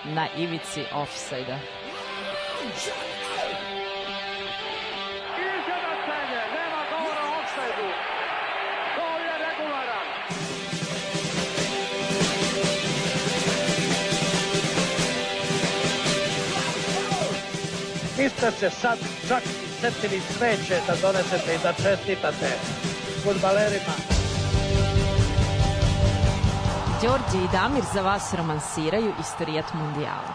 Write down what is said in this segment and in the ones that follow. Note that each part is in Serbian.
na ivici ofsajda. Iznenađenje, nema govora o ofsajdu. Gol je regularan. Niste se sad čak i setili sveće da donesete i da čestitate fudbalerima. Đorđe i Damir za vas romansiraju istorijat mundijala.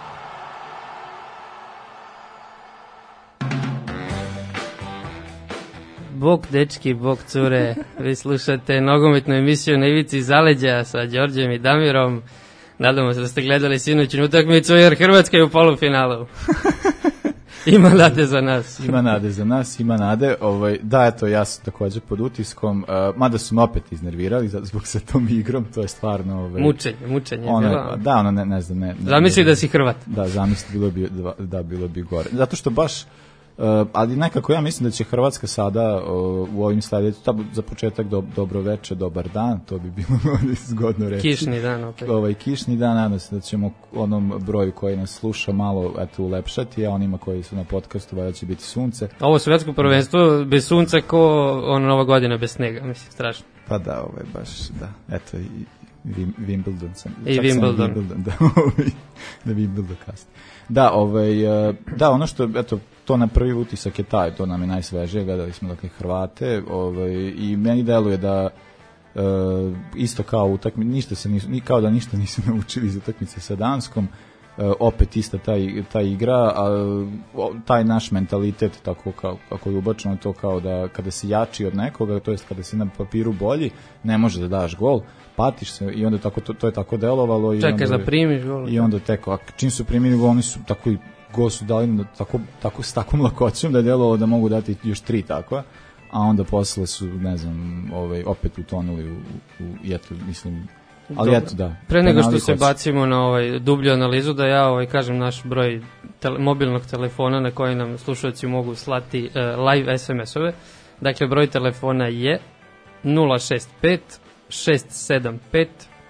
Bog dečki, bog cure, vi slušate nogometnu emisiju na ivici zaleđa sa Đorđem i Damirom. Nadamo se da ste gledali sinoćnu utakmicu jer Hrvatska je u polufinalu. Ima nade za nas. Ima nade za nas, ima nade. Da, eto, ja sam također pod utiskom, mada su me opet iznervirali zbog sa tom igrom, to je stvarno... Mučenje. Da, ne znam. Zamisli da si Hrvat. Da, zamisli, bilo bi gore. Zato što baš, ali nekako ja mislim da će Hrvatska sada u ovim sledećim, za početak dobro veče, dobar dan, to bi bilo zgodno reći. Kišni dan opet. Kišni dan, nadam se da ćemo onom broju koji nas sluša malo ulepšati, a onima koji su na podcastu da će biti sunce. Ovo svetsko prvenstvo bez sunca ko Nova godina bez snega, mislim, strašno. Pa da, baš, da, eto i Wimbledon sam. I Wimbledon. Da Wimbledon kasni. Da, ono što, eto, to na prvi utisak je taj, to nam je najsvežije, gledali smo dakle Hrvate, i meni deluje da isto kao utakmice, kao da ništa nisu naučili iz utakmice sa Danskom, opet ista ta igra, taj naš mentalitet, tako kako je ubačeno to kao da kada si jači od nekoga, to jest kada si na papiru bolji, ne može da daš gol, patiš se i onda to je tako delovalo. Čekaš da primiš gol. I onda teko, čim su primili gol, oni su tako i gol su dali tako s takvom lakoćom da je delovalo da mogu dati još 3 takva, a onda posle su, ne znam, opet utonuli u eto, mislim, ali eto da. Pre nego što se bacimo na dublju analizu, da ja kažem naš broj mobilnog telefona na koji nam slušalci mogu slati live SMS-ove. Dakle, broj telefona je 065 675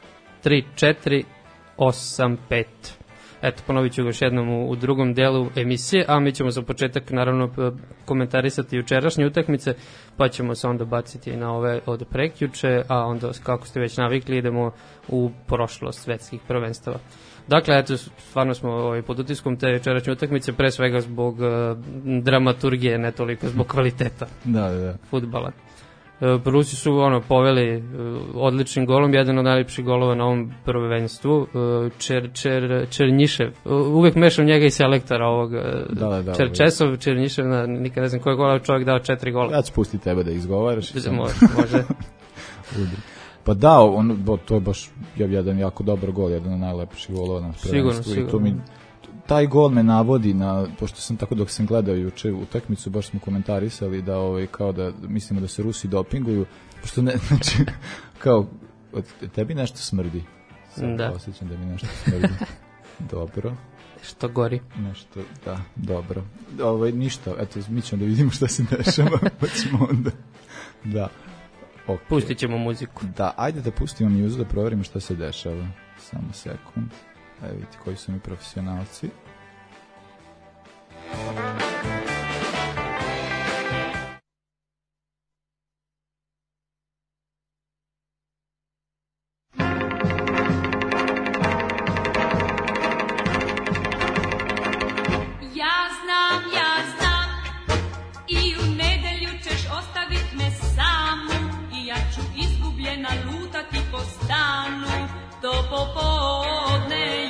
3485. Eto, ponovit ću još jednom u drugom delu emisije, a mi ćemo za početak naravno komentarisati jučerašnje utakmice, pa ćemo se onda baciti na ove od prekjuče, a onda, kako ste već navikli, idemo u prošlost svetskih prvenstava. Dakle, eto, stvarno smo pod utiskom te jučerašnje utakmice, pre svega zbog dramaturgije, ne toliko zbog kvaliteta fudbala. Rusi su poveli odličnim golom, jedan od najljepših golova na ovom prvenstvu, Černjišev, uvek mešam njega i selektora ovog, Čerčesov, Černjišev, nikad ne znam koji gola, čovjek dao 4 gola. Ja ću pustiti tebe da izgovaraš. Može. Pa da, to je baš jedan jako dobar gol, jedan od najlepših golova na prvenstvu. Sigurno. Taj gol me navodi na, pošto sam tako dok sam gledao juče utakmicu, baš smo komentarisali da kao da mislimo da se Rusi dopinguju, pošto ne, znači, kao, tebi nešto smrdi. Da. Osjećam da mi nešto smrdi. Dobro. Što gori. Nešto, da, dobro. Ništa, eto, mi ćemo da vidimo šta se dešava, pa ćemo onda, da. Okay. Pustit ćemo muziku. Da, ajde da pustimo muziku da proverimo šta se dešava. Samo sekund. Evo vidite koji su mi profesionalci. Ja znam i u nedelju ćeš ostavit me samu i ja ću izgubljena lutati po stanu do popodne.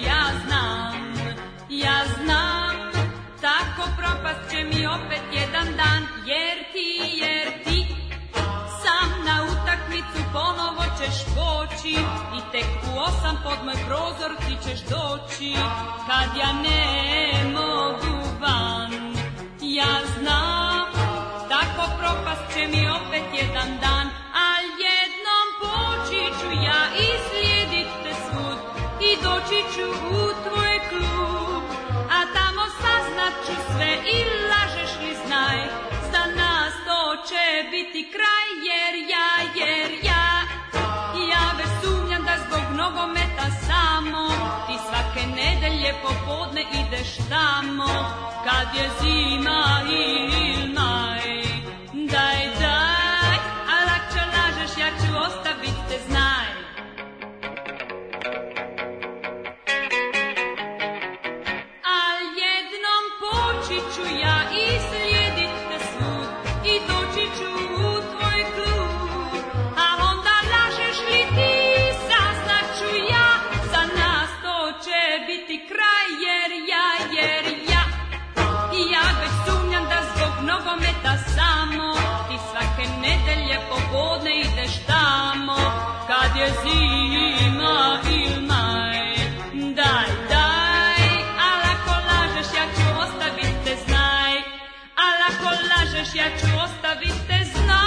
Ja znam, tako propast će mi opet jedan dan, jer ti sam na utakmicu ponovo ćeš poći i tek u 8 pod moj prozor ti ćeš doći, kad ja ne mogu van. Ja znam, tako propast će mi opet jedan dan, al jednom poći ću ja i slijedit te svud i doći ću u tvoj klub. A tamo saznat ću sve i lažeš li znaj, za nas to će biti kraj, jer ja već sumnjam da zbog nogometa samo ti svake nedelje po je zima ili maj. Daj, daj, a lakše lažeš, ja ću ostavit te, znaj. Al jednom poći ću ja i slijedit te svud i doći ću u tvoj klub. A onda lažeš li ti, saznat ću ja, za nas to će biti kraj, jer ja već sumnjam da zbog nogometa samo ti svake nedelje popodne ideš tamo. Kad je zima ili maj, daj, daj, al ako lažeš ja ću ostavit te, znaj. Al ako lažeš ja ću ostavit te, znaj.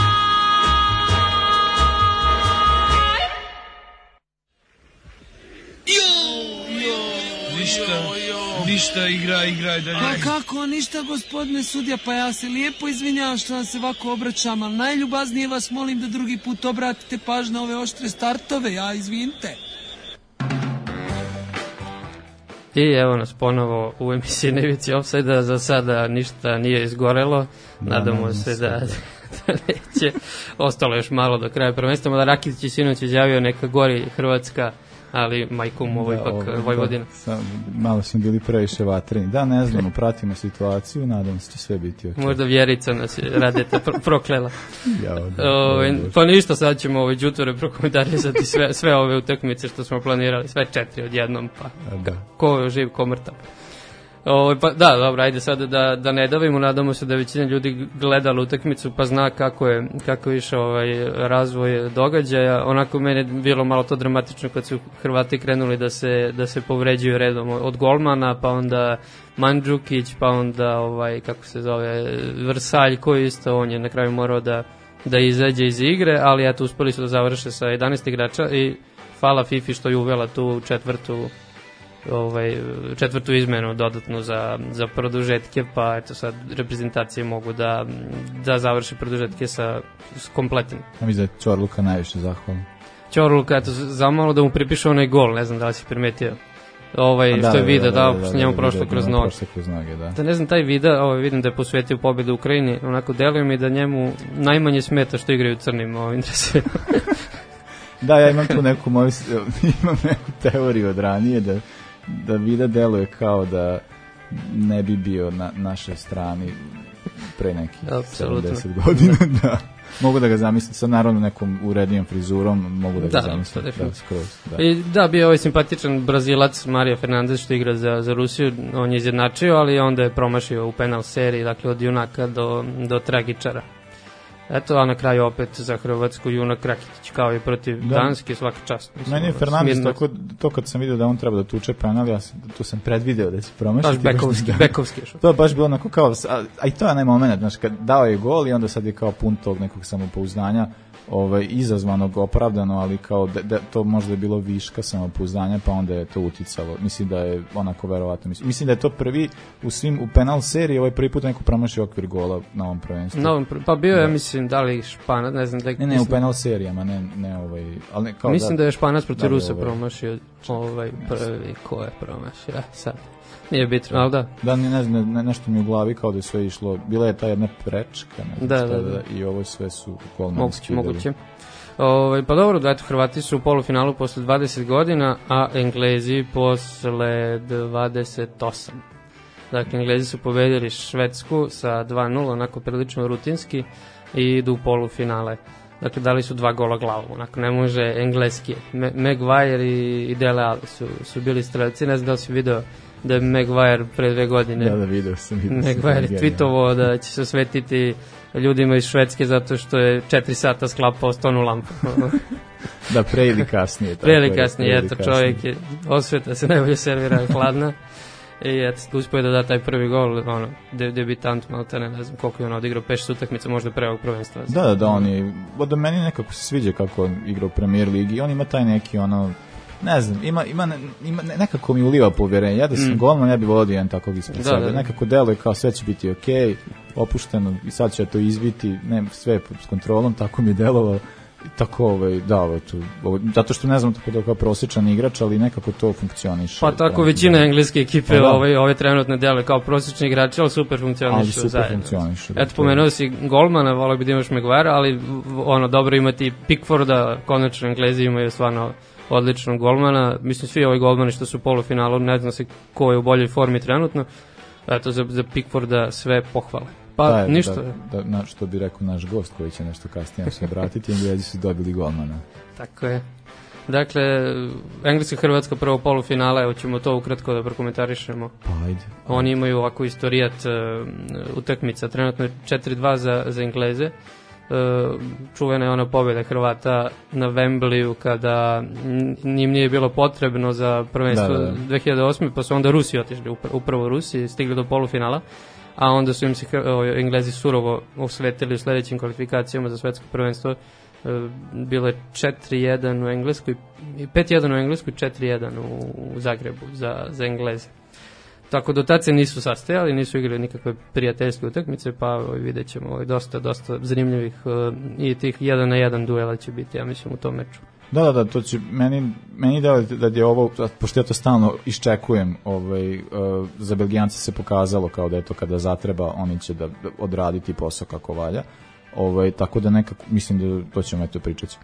Ništa, igraj dalje. Pa kako, ništa gospodine sudija, pa ja se lijepo izvinjavam što vam se ovako obraćam, ali najljubaznije vas molim da drugi put obratite pažnju na ove oštre startove, ja izvinite. I evo nas ponovo u emisiji Na ivici ofsajda, za sada ništa nije izgorelo, nadamo se da neće, ostalo još malo do kraja prvenstva, da Rakić je sinoć izjavio neka gori Hrvatska, ali majkom ovo ipak Vojvodina. Malo smo bili previše vatreni. Da, ne znamo, pratimo situaciju, nadam se će sve biti ok. Možda Vjerica nas je Radeta proklela. Pa ništa, sad ćemo đutore prokomentarisati sve ove utakmice što smo planirali, sve 4 odjednom, pa ko živ, ko mrtav. Pa da, dobro, ajde sada da ne davimo, nadamo se da je većina ljudi gledala utakmicu pa zna kako je išao razvoj događaja. Onako meni je bilo malo to dramatično kad su Hrvati krenuli da se povređuju redom od golmana, pa onda Mandžukić, pa onda kako se zove Vrsalj, koji isto, on je na kraju morao da izađe iz igre, ali eto uspeli su da završe sa 11 igrača i hvala Fifi što je uvela tu četvrtu izmenu dodatnu za produžetke, pa eto sad reprezentacije mogu da završi produžetke sa kompletnim. Ja mislim da je Ćorluka najviše zahvalan. Ćorluka, eto, zamalo da mu pripiše onaj gol, ne znam da li si primetio. Što je video, što njemu prošlo kroz noge. Da, ne znam, taj video, vidim da je posvetio pobedu Ukrajini, onako deluje mi da njemu najmanje smeta što igraju crnim ovim dresovima. Da, ja imam tu neku teoriju od ranije da Vida deluje kao da ne bi bio na našoj strani pre nekih 70 godina, da. Mogu da ga zamislim, sad naravno nekom urednijom frizurom, mogu da ga zamislim. Da. I da, bio je simpatičan Brazilac Mario Fernandez što igra za Rusiju, on je izjednačio, ali onda je promašio u penal seriji, dakle od junaka do tragičara. Eto, a na kraju opet za Hrvatsku junak Rakitić, kao i protiv Danske, svaka čast. Meni je Fernandez to kad sam vidio da on treba da tuče penal, ja tu sam predvideo da će promašiti. Baš bekovski. To je baš bilo onako kao, a i to je onaj moment, znači kad dao je gol i onda sad je kao pun tog nekog samopouzdanja, izazvanog, opravdano, ali kao da to možda je bilo viška samopouzdanja, pa onda je to uticalo. Mislim da je onako verovatno. Mislim da je to prvi u penal seriji, prvi put neko promašio okvir gola na ovom prvenstvu. Pa bio je, mislim, da li Španac, ne znam. Ne, u penal serijama, ne ali kao mislim da je Španac protiv Rusa promašio prvi, ko je promašio, sad. Nije bitno, ali da. Da, ne znam, nešto mi u glavi kao da je sve išlo, bila je ta jedna prečka, i ovo sve su golmani skidali. Moguće. Pa dobro, da, eto, Hrvati su u polufinalu posle 20 godina, a Englezi posle 28. Dakle, Englezi su pobedili Švedsku sa 2-0, onako prilično rutinski, i idu u polufinale. Dakle, dali su 2 gola glavu, onako ne može engleski. Maguire i Dele Alli su bili strelci, ne znam da li si video da je Maguire pre 2 godine. Da, video sam. Maguire je tweetovao da će se osvetiti ljudima iz Švedske zato što je 4 sata sklapao stonu lampu. Da, pre ili kasnije. Eto, čovjek je osveta, se najbolje servira hladna. I eto, uspio je da da taj prvi gol, debitant, ne znam koliko je on odigrao, 5 utakmica, možda pre ovog prvenstva. Da, on je, da meni nekako se sviđa kako on igra u Premier Ligi, on ima taj neki ne znam, ima nekako mi uliva povjerenje. Ja da sam golman, ja bih vodio jedan takvog ispred sebe. Nekako deluje kao sve će biti okej, opušteno i sad će to izviti, ne, sve s kontrolom, tako mi je delovalo. tako, zato što ne znam tako da kao prosječan igrač, ali nekako to funkcioniše. Pa tako većina engleske ekipe ove trenutne dele kao prosječni igrači, ali super funkcionišu zajedno. Eto, pomenuo si golmana, volio bi da imaš Maguire, ali dobro imati Pickforda, konačno Englezi imaju stvarno odličnog golmana. Mislim, svi ovi golmani što su u polufinalu, ne znam se ko je u boljoj formi trenutno, eto, za Pickforda sve pohvale. Pa ništa. Što bi rekao naš gost koji će nešto kasnije se obratiti, Englezi su dobili golmana. Tako je. Dakle, Engleska-Hrvatska prvo polufinale, evo ćemo to ukratko da prokomentarišemo. Pa ajde. Oni imaju ovako istorijat utakmica, trenutno je 4-2 za Engleze. Čuvena je ona pobjeda Hrvata na Wembleyu kada njim nije bilo potrebno za prvenstvo 2008. pa su onda Rusi otišli, upravo Rusi, stigli do polufinala, a onda su im se Englezi surovo osvetili u sledećim kvalifikacijama za svetsko prvenstvo. Bilo je 4-1 u Engleskoj, 5-1 u Engleskoj, 4-1 u Zagrebu za Engleze. Tako do tad se nisu sastajali, nisu igrali nikakve prijateljske utakmice, pa vidjet ćemo dosta zanimljivih i tih 1-1 duela će biti, ja mislim, u tom meču. Da, to će, meni da je ovo, pošto ja to stalno iščekujem, za Belgijanci se pokazalo kao da je to kada zatreba, oni će da odraditi posao kako valja, tako da nekako, mislim da to ćemo pričati.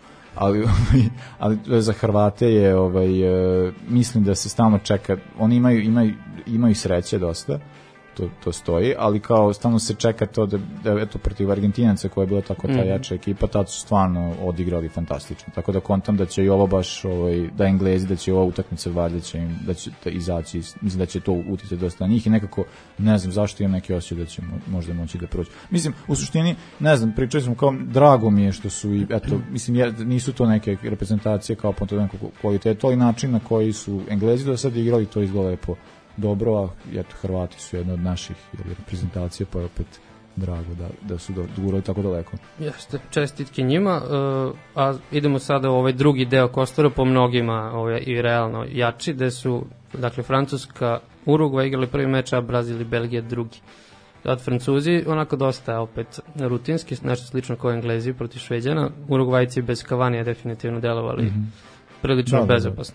Ali za Hrvate je, mislim da se stalno čeka, oni imaju sreće dosta, to stoji, ali kao stalno se čeka to da eto protiv Argentinaca koja je bila tako ta jača ekipa, tad su stvarno odigrali fantastično, tako da kontam da će i ovo baš da Englezi, da će ova utakmica valjda da će izaći, mislim da će to uticati dosta na njih i nekako ne znam zašto imam neki osjećaj da će možda moći da proći. Mislim, u suštini, ne znam, pričali smo kao, drago mi je što su i eto, mislim, nisu to neke reprezentacije kao po nekog kvaliteta, ali način na koji su Englezi do sad igrali, to izgleda lepo dobro, a eto, Hrvati su jedna od naših reprezentacija, pa je opet drago da su dogurali tako daleko. Jeste, čestitke njima, a idemo sada u ovaj drugi deo kostora, po mnogima i realno jači, gde su, dakle, Francuska, Urugvaj igrali prvi meč, a Brazil i Belgija drugi. Od Francuzi onako dosta opet rutinski, nešto slično kao Englezi protiv Šveđana, Urugvajci bez Cavanija definitivno delovali prilično bezopasno.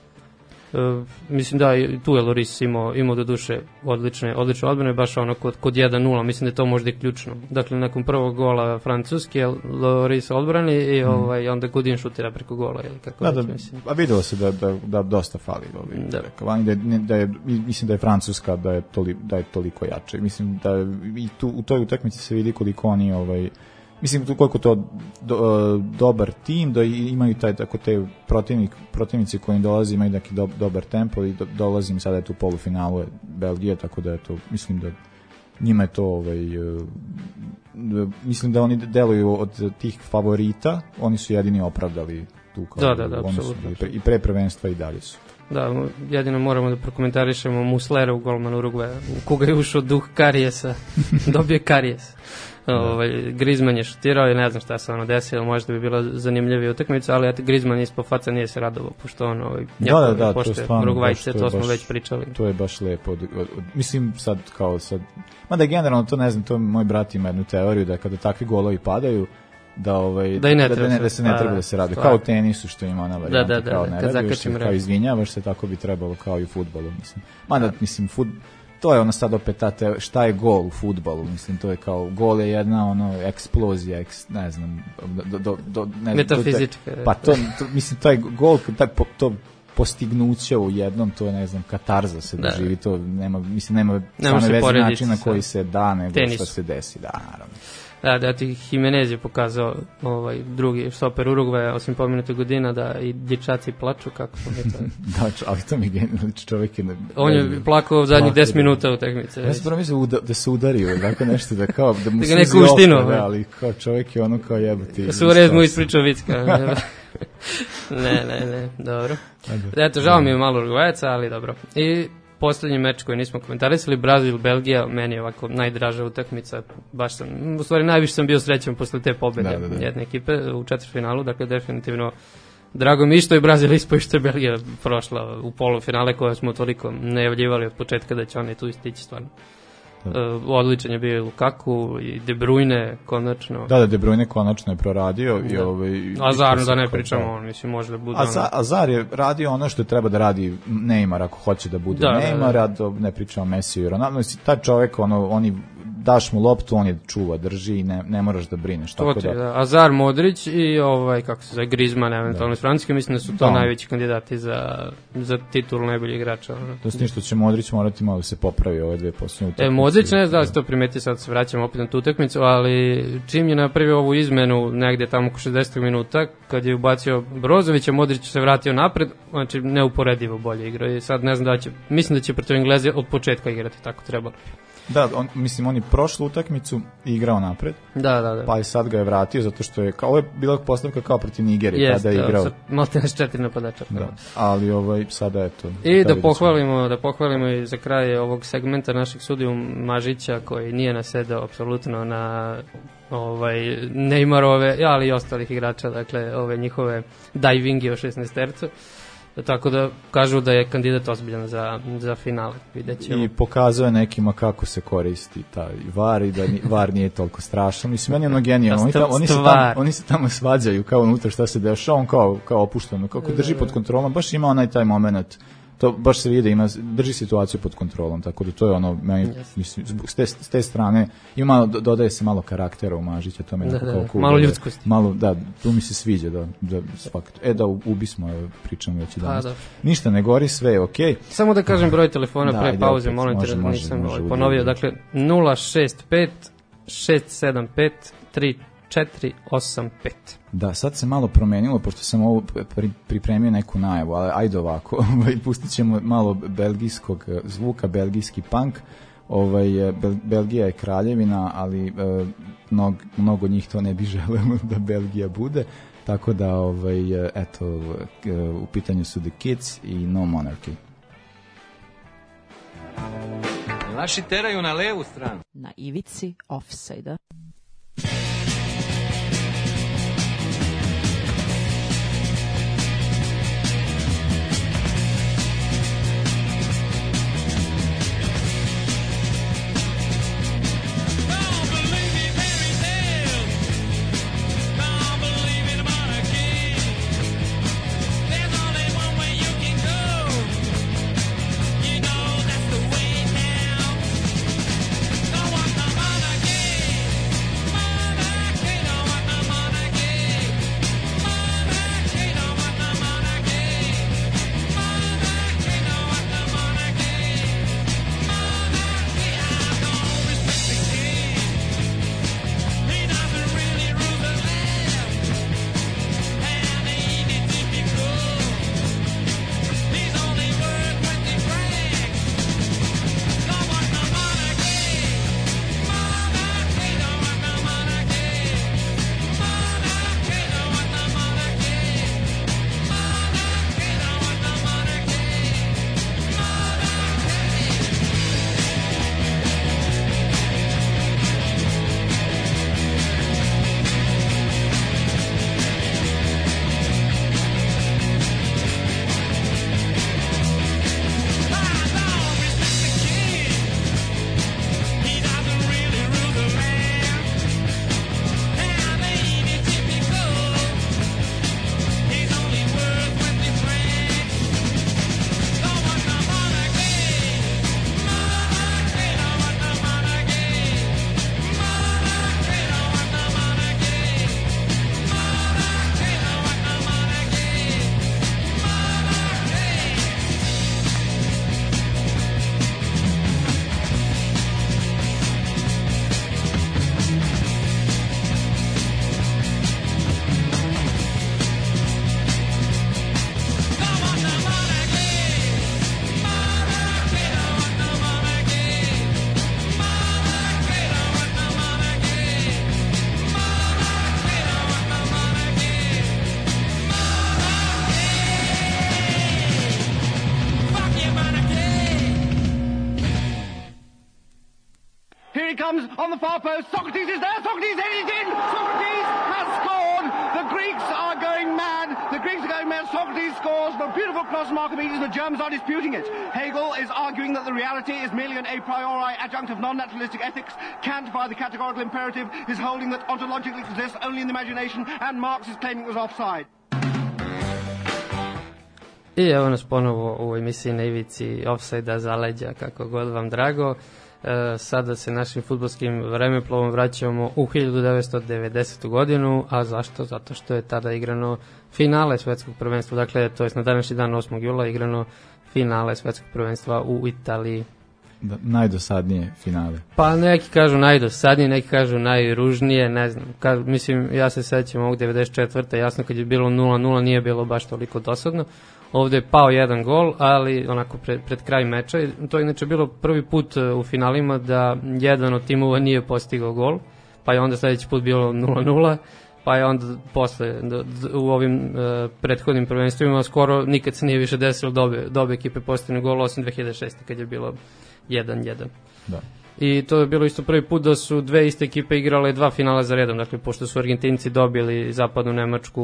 Mislim da i tu je Loris imao do duše odlične odbrane, baš ono kod 1-0, mislim da je to možda i ključno. Dakle, nakon prvog gola Francuske, Loris odbrani i onda Godin šutira preko gola. A videlo se da dosta fali. Mislim da je Francuska da je toliko jače. Mislim da i u toj utakmici se vidi koliko oni mislim koliko to dobar tim, da imaju tako te protivnici koji im dolazi, imaju neki dobar tempo i dolazim sada je tu polufinalu Belgije, tako da je to, mislim da njima je to mislim da oni deluju od tih favorita, oni su jedini opravdali tu kao da, apsolutno. I pre prvenstva i dalje su. Da, jedino moramo da prokomentarišemo Muslera u golmanu Urugvaja, u koga je ušao duh Karijesa, dobio Karijes. Griezmann je šutirao i ne znam šta se desilo, možda bi bila zanimljivija utakmica, ali Griezmann ispod faca nije se radovao, pošto pošto Urugvajce, to smo već pričali. To je baš lepo. Mislim sad, mada generalno to ne znam, to moj brat ima jednu teoriju da kada takvi golovi padaju, da se ne treba da se radi. Kao u tenisu što ima ona varijanta, kao ne radiš se, kao izvinjavaš se, tako bi trebalo kao i u fudbalu. Mada, mislim, to je ono sad opet šta je gol u fudbalu, mislim, to je kao, gol je jedna eksplozija, ne znam, metafizička. Pa to, mislim, taj gol, to postignuće u jednom, to je, ne znam, katarza se doživi, to nema same veze način na koji se da, nego što se desi, da, naravno. Da ti Jimenez je pokazao drugi stoper Urugvaja, osim pomenute Godina, da i dječaci plaču, kako smo to. Da, ali to mi je čovjek je... On je plakao zadnjih 10 minuta u tehnice. Ja sam prvo mislio da se udario, tako nešto, da kao, da mu da ga neku uštinu. Ali kao čovjek je ono kao jebati. Da su u rezmu ispričao vicka. Ne, dobro. Eto, žao mi je malo Urugvajaca, ali dobro. I poslednji meč koji nismo komentarisali, Brazil-Belgija, meni je ovako najdraža utakmica, baš sam, u stvari najviše sam bio srećan posle te pobede jedne ekipe u četvrtfinalu, dakle definitivno drago mi što je Brazil ispao i što je Belgija prošla u polufinale koje smo toliko najavljivali od početka da će oni tu istići stvarno. Odličan je bio Lukaku i De Bruyne konačno. Da, De Bruyne konačno je proradio. A Zar, da ne pričamo, mislim, može da bude... A Zar je radio ono što treba da radi Neymar ako hoće da bude Neymar, a ne pričamo Messi i Ronaldo. Taj čovek, oni daš mu loptu, on je čuva, drži i ne moraš da brineš. Tako da. Azar, Modrić i kako se zove, Griezmann, eventualno iz Francuske, mislim da su to najveći kandidati za titul najboljeg igrača. To je što će Modrić morati malo da se popravi ove dve posljednje utakmice. Modrić, ne znam da se to primeti, sad se vraćamo opet na tu utakmicu, ali čim je napravio ovu izmenu negde tamo oko 60 minuta, kad je ubacio Brozovića, Modrić se vratio napred, znači neuporedivo bolje igra i sad ne znam da će, mislim da će protiv Engleze od početka igrati, tako trebalo. Da, on je prošlu utakmicu igrao napred. Da. Pa i sad ga je vratio zato što je ovo je bila postavka kao protiv Nigerije kada je igrao. Malte nas 4 napadača. Da. Ali sada je to. I da pohvalimo i za kraj ovog segmenta našeg sudiju Mažića koji nije nasedao apsolutno na Neymarove, ali i ostalih igrača, dakle ove njihove divingi o 16-tercu. Tako da kažu da je kandidat ozbiljan za finale, vidjet ćemo. I pokazuje nekima kako se koristi taj VAR i da VAR nije toliko strašan. Mislim, meni je ono genijalno. Oni se tamo svađaju kao unutra šta se dešava, on kao opušteno, kako drži pod kontrolom, baš ima taj moment. To baš se vidi, drži situaciju pod kontrolom, tako da to je ono, meni, mislim, s te strane, dodaje se malo karaktera u Mažića, to me nekako kao cool. Malo ljudskosti. Da, tu mi se sviđa, da ubismo, pričamo već i danas. Ništa, ne gori, sve je okej. Samo da kažem broj telefona pre pauze, molim te, nisam ponovio, dakle, 065 675 3485. Da, sad se malo promenilo, pošto sam ovo pripremio neku najavu, ali ajde ovako, pustit ćemo malo belgijskog zvuka, belgijski punk. Belgija je kraljevina, ali mnogo njih to ne bi želelo da Belgija bude, tako da u pitanju su The Kids i No Monarchy. Naši teraju na levu stranu. Na ivici ofsajda. comes on the far post. Socrates is there. Socrates is in. Socrates has scored. The Greeks are going mad. Socrates scores. The beautiful cross from Archimedes. The Germans are disputing it. Hegel is arguing that the reality is merely an a priori adjunct of non-naturalistic ethics. Kant, by the categorical imperative, is holding that ontologically exists only in the imagination, and Marx is claiming it was offside. I evo nas ponovo u emisiji na ivici ofsajda, zaleđa, kako god vam drago. Sada se našim fudbalskim vremeplovom vraćamo u 1990. godinu, a zašto? Zato što je tada igrano finale svetskog prvenstva, dakle, to je na današnji dan 8. jula igrano finale svetskog prvenstva u Italiji. Da, najdosadnije finale. Pa neki kažu najdosadnije, neki kažu najružnije, ne znam. Mislim, ja se sećam ovog 94. jasno kad je bilo 0-0 nije bilo baš toliko dosadno. Ovde je pao jedan gol, ali onako pred kraj meča. To je inače bilo prvi put u finalima da jedan od timova nije postigao gol, pa je onda sledeći put bilo 0-0, pa je onda posle u ovim prethodnim prvenstvima skoro nikad se nije više desilo da obe ekipe postigne gol, osim 2006. kad je bilo 1-1. Da. I to je bilo isto prvi put da su dve iste ekipe igrale dva finala za redom, dakle pošto su Argentinci dobili zapadnu Nemačku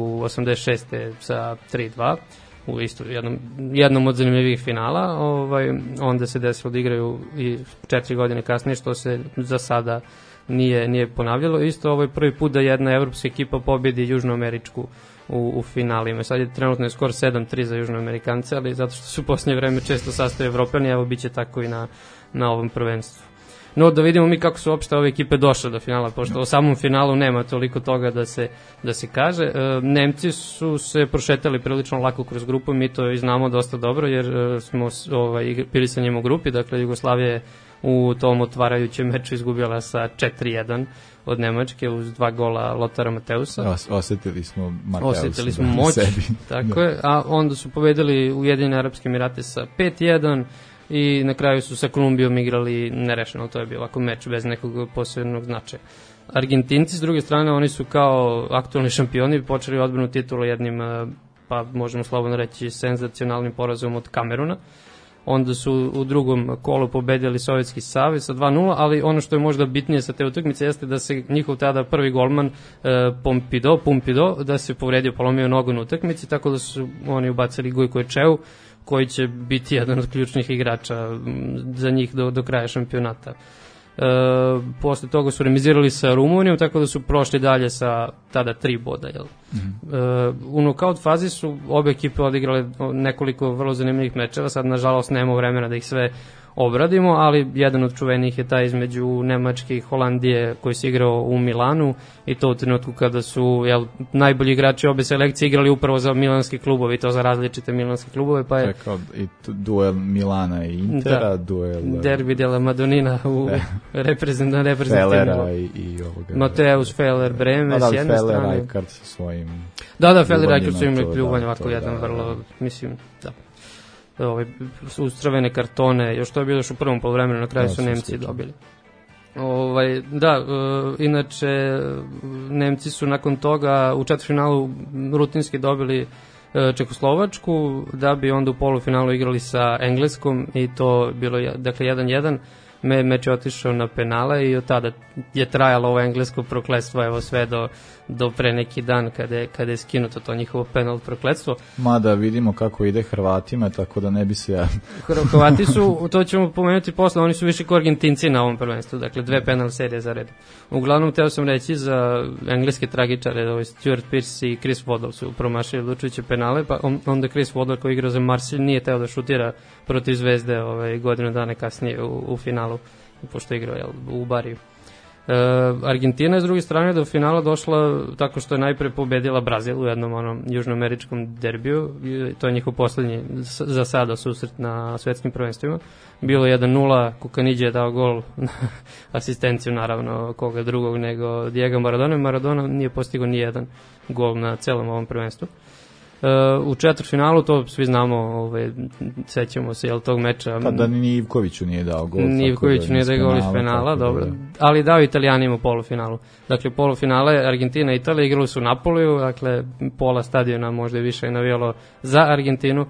86. sa 3-2 u isto jednom od zanimljivih finala, onda se desilo da igraju i 4 godine kasnije, što se za sada nije ponavljalo. Isto ovo je prvi put da jedna evropska ekipa pobedi južnoameričku u finalima. Sad je trenutno skor 7-3 za južnoamerikance, ali zato što su u posljednje vreme često sastoje Evropljani, evo bit će tako i na ovom prvenstvu. No, da vidimo mi kako su uopšte ove ekipe došle do finala, pošto u samom finalu nema toliko toga da se kaže. Nemci su se prošetali prilično lako kroz grupu, mi to i znamo dosta dobro, jer smo bili sa njim u grupi, dakle Jugoslavija je u tom otvarajućem meču izgubila sa 4-1 od Nemačke uz 2 gola Lotara Mateusa. Osetili smo Mateusa moć, tako je, a onda su pobedili Ujedinjene Arapske Emirate sa 5-1, i na kraju su sa Kolumbijom igrali nerešeno, to je bio ovako meč bez nekog posebnog značaja. Argentinci, s druge strane, oni su kao aktualni šampioni počeli odbranu titula jednim, pa možemo slobodno reći, senzacionalnim porazom od Kameruna. Onda su u drugom kolu pobedili Sovjetski savez sa 2-0, ali ono što je možda bitnije sa te utakmice jeste da se njihov tada prvi golman Pumpido, da se povredio, polomio nogu na utakmici, tako da su oni ubacili Gojko Ečeu, koji će biti jedan od ključnih igrača za njih do kraja šampionata. Posle toga su remizirali sa Rumunijom, tako da su prošli dalje sa tada 3 boda. U nokaut fazi su obe ekipe odigrale nekoliko vrlo zanimljivih mečeva, sad nažalost nemamo vremena da ih sve obradimo, ali jedan od čuvenih je taj između Nemačke i Holandije koji se igrao u Milanu, i to u trenutku kada su najbolji igrači obe selekcije igrali upravo za milanske klubove, i to za različite milanske klubove, pa je i duel Milana i Intera, duel derbi della Madonnina u reprezentativnom Fellera i ovoga Mateus Feller Bremen s jedne strane, Rijkaard sa svojim Feller Rijkaard su imali pljuvanje, ovako jedan vrlo, mislim, uz crvene kartone, još to je bilo još u prvom poluvremenu, na kraju su Nemci dobili. Inače Nemci su nakon toga u četvrtfinalu rutinski dobili Čehoslovačku, da bi onda u polufinalu igrali sa Engleskom, i to bilo, dakle, 1-1. Meč je otišao na penale i od tada je trajalo ovo englesko prokletstvo, evo sve do pre neki dan kada je skinuto to njihovo penal prokletstvo. Mada vidimo kako ide Hrvatima, tako da ne bi se ja... Hrvati su, to ćemo pomenuti posle, oni su više kao Argentinci na ovom prvenstvu, dakle 2 penal serije za red. Uglavnom, teo sam reći za engleske tragičare, Stuart Pearce i Chris Waddle su promašili odlučujuće penale, pa onda Chris Waddle koji igrao za Marseille nije teo da šutira protiv Zvezde godinu dana kasnije u finalu, pošto je igrao u Bariju. Argentina je s druge strane do finala došla tako što je najpre pobedila Brazil u jednom južnoameričkom derbiju, to je njihov poslednji za sada susret na svetskim prvenstvima. Bilo 1-0, Kukanidže je dao gol, asistenciju naravno koga drugog nego Diego Maradona. Maradona nije postigao ni jedan gol na celom ovom prvenstvu. U četvrtfinalu, to svi znamo, sećamo se tog meča. Pa da ni Ivkoviću nije dao gol. Ni Ivkoviću nije dao gol iz penala, dobro. Ali dao Italijanima u poluфиналу. Dakle, polufinale Argentina i Italija igrali su u Napoliju, dakle, pola stadiona možda više je navijalo za Argentinu.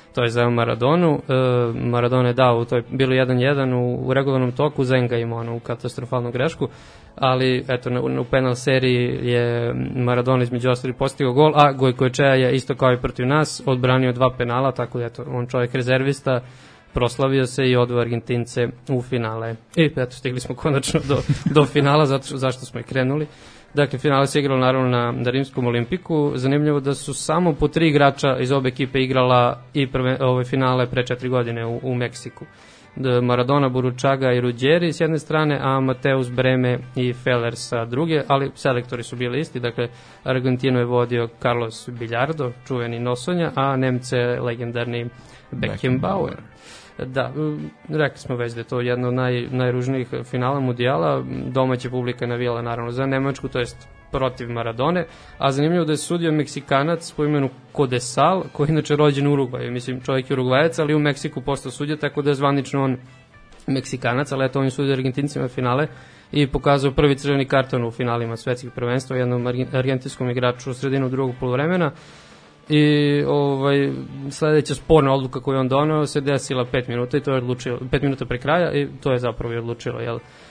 to je za Maradonu. Maradona je dao, to je bilo 1-1 u regularnom toku, Zenga ima onu katastrofalnu grešku, ali eto, u penal seriji je Maradona između ostalih postigao gol, a Gojkoečea je isto kao i protiv nas odbranio 2 penala, tako da eto, on čovjek rezervista, proslavio se i odveo Argentince u finale. I eto, stigli smo konačno do finala, zašto smo i krenuli. Dakle, finale se igralo naravno na Rimskom Olimpiku. Zanimljivo da su samo po 3 igrača iz obe ekipe igrala i ove finale pre 4 godine u Meksiku. Maradona, Burruchaga i Ruggeri s jedne strane, a Mateus Breme i Feller sa druge, ali selektori su bili isti. Dakle, Argentinu je vodio Carlos Billardo, čuveni nosonja, a Nemce legendarni Beckenbauer. Da, rekli smo već da je to jedno od najružnijih finala mundijala. Domaća publika navijala naravno za Nemačku, to jest protiv Maradone, a zanimljivo da je sudio Meksikanac po imenu Codesal, koji je inače rođen u Urugvaju. Mislim, čovjek je Urugvajac, ali u Meksiku postao sudija, tako da je zvanično on Meksikanac, ali eto, on je sudio Argentincima finale i pokazao prvi crveni karton u finalima svetskih prvenstva jednom argentinskom igraču u sredinu drugog poluvremena. I sledeća sporna odluka koju on doneo se desila 5 minuta i to je odlučilo, 5 minuta pre kraja, i to je zapravo i odlučilo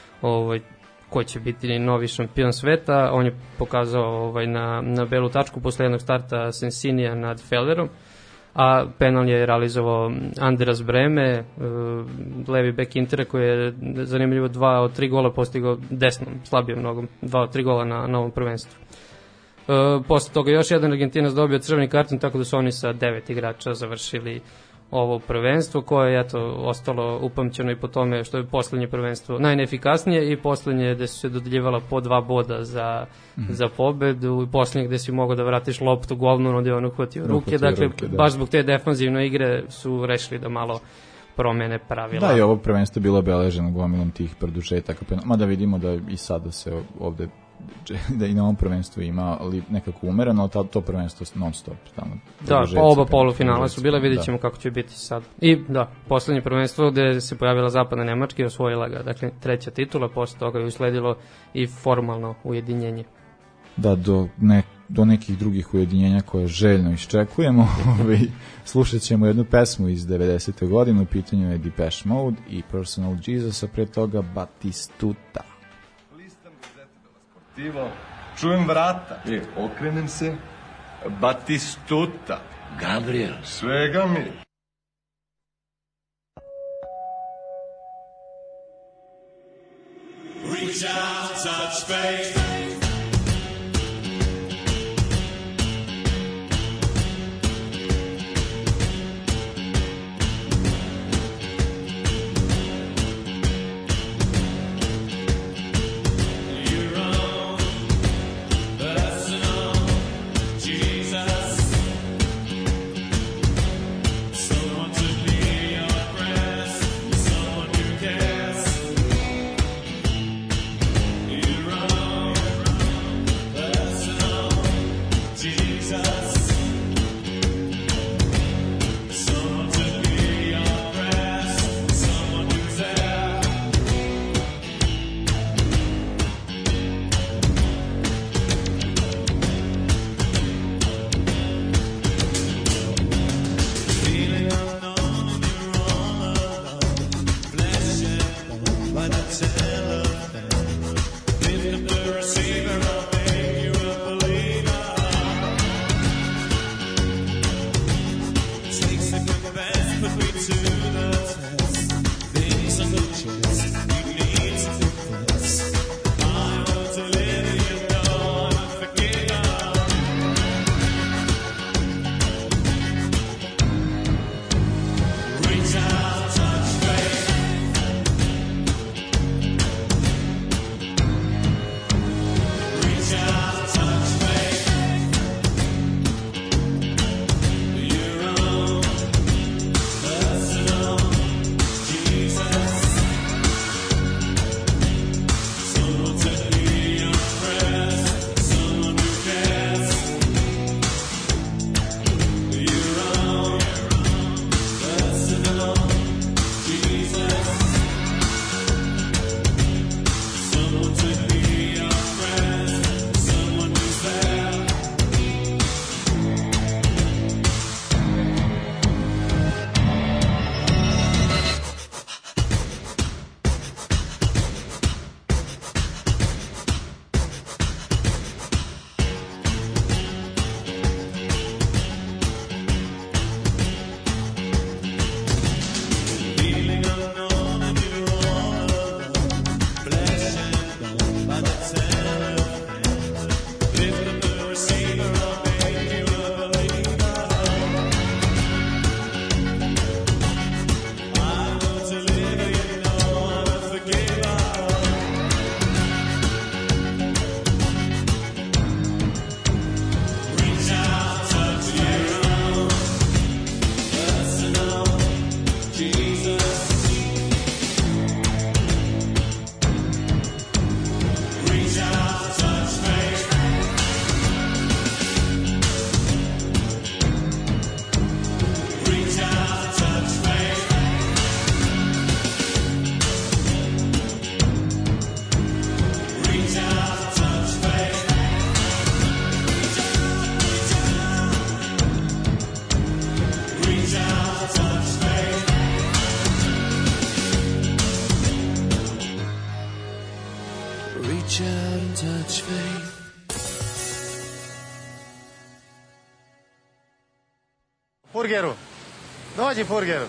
ko će biti novi šampion sveta. On je pokazao na belu tačku posle jednog starta Sensinija nad Fellerom, a penal je realizovao Andreas Breme, levi bek Intera, koji je zanimljivo 2 od 3 gola postigao desnom, slabijom nogom, 2 od 3 gola na ovom prvenstvu. Posle toga još jedan Argentinac dobio crveni karton, tako da su oni sa 9 igrača završili ovo prvenstvo, koje je ostalo upamćeno i po tome što je poslednje prvenstvo najneefikasnije i poslednje gde su se dodeljivala po 2 boda za pobedu, i poslednje gde si mogao da vratiš loptu golmanu, onda je on uhvatio ruke. Dakle, baš zbog te defanzivne igre su rešili da malo promene pravila. Da, i ovo prvenstvo je bilo obeleženo gomilom tih produžetaka, mada vidimo da i sada se ovde da i na ovom prvenstvu ima nekako umereno, to prvenstvo non stop. Da, pa oba polufinala su bile, vidjet ćemo kako će biti sad. I da, poslednje prvenstvo gde se pojavila zapadna Nemačka i osvojila ga, dakle 3. titula, posle toga je usledilo i formalno ujedinjenje. Da, do nekih drugih ujedinjenja koje željno iščekujemo, slušat ćemo jednu pesmu iz 90. godine, u pitanju je Depeche Mode i Personal Jesus, a pre toga Batistuta. Čujem vrata. Okrenem se. Batistuta. Gabriel. Svega mi. Reach out, touch faith. You're wrong. Furgeru. Dođi, Furgeru.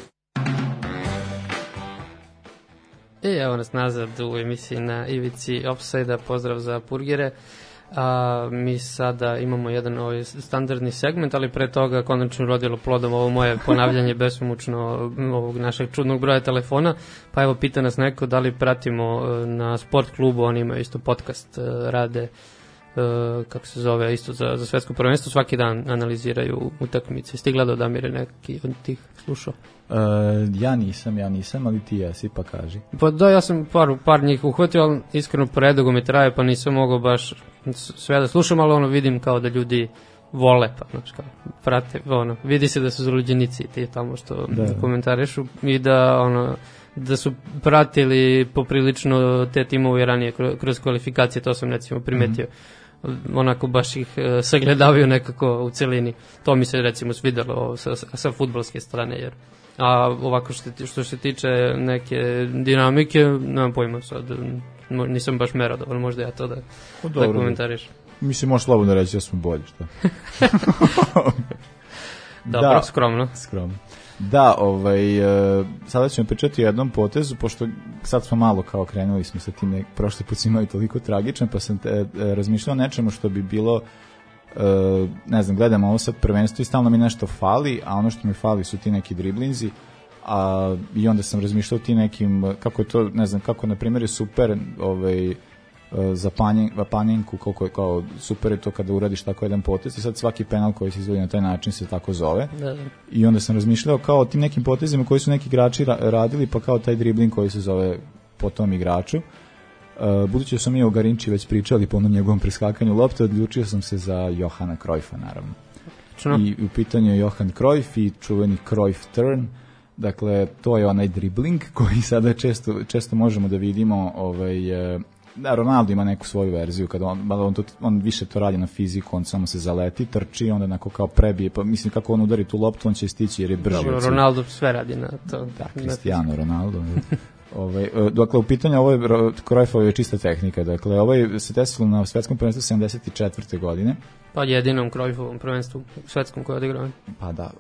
I evo nas nazad u emisiji na ivici Offside-a, pozdrav za Purgere. Mi sada imamo jedan standardni segment, ali pre toga konačno rodilo plodom ovo moje ponavljanje besomučno ovog našeg čudnog broja telefona, pa evo pita nas neko da li pratimo na sport klubu, oni imaju isto podcast, rade kako se zove, isto za svetsko prvenstvo, svaki dan analiziraju utakmice. Jesi ti gledao, Damire, neki od tih slušao? Ja nisam, ali ti jesi, pa kaži. Pa da, ja sam par njih uhvatio, ali iskreno predugo mi traje, pa nisam mogao baš sve da slušam, ali vidim kao da ljudi vole, pa znači kao prate, vidi se da su zaluđenici ti tamo što komentarišu i da su pratili poprilično te timove ranije kroz kvalifikacije, to sam recimo primetio. Onako baš ih sagledavaju nekako u celini. To mi se recimo svidelo sa fudbalske strane, jer ovako što se tiče neke dinamike, nemam pojma sad, nisam baš merodovan, možda ja to da komentariš. Mislim, možeš slobodno reći da smo bolji, što? Dobro, skromno. Da, sada ćemo pričati o jednom potezu, pošto sad smo malo kao krenuli smo sa tim, prošli put smo imali toliko tragično, pa sam razmišljao o nečemu što bi bilo, ne znam, gledamo ovo sad prvenstvo i stalno mi nešto fali, a ono što mi fali su ti neki driblinzi, i onda sam razmišljao o ti nekim, kako je to, ne znam, kako na primjer je super, za panjenku, koliko je kao super je to kada uradiš tako jedan potez i sad svaki penal koji se izvodi na taj način se tako zove. Da. I onda sam razmišljao kao o tim nekim potezima koji su neki igrači radili, pa kao taj dribling koji se zove po tom igraču. Budući da smo mi o Garinči već pričali po onom njegovom preskakanju lopte, odlučio sam se za Johana Cruyffa, naravno. I u pitanju je Johan Cruyff i čuveni Cruyff turn. Dakle, to je onaj dribling koji sada često možemo da vidimo da, Ronaldo ima neku svoju verziju, kada on više to radi na fiziku, on samo se zaleti, trči, onda onako kao prebije, pa mislim kako on udari tu loptu, on će stići jer je brži. Dobro, Ronaldo sve radi na to. Da, Cristiano Ronaldo. Dakle, u pitanju ovo je Cruyffova je čista tehnika, dakle, ovo je se desilo na svetskom prvenstvu 74. godine. Pa jedinom Cruyffovom prvenstvu svetskom koje odigrao. Pa da,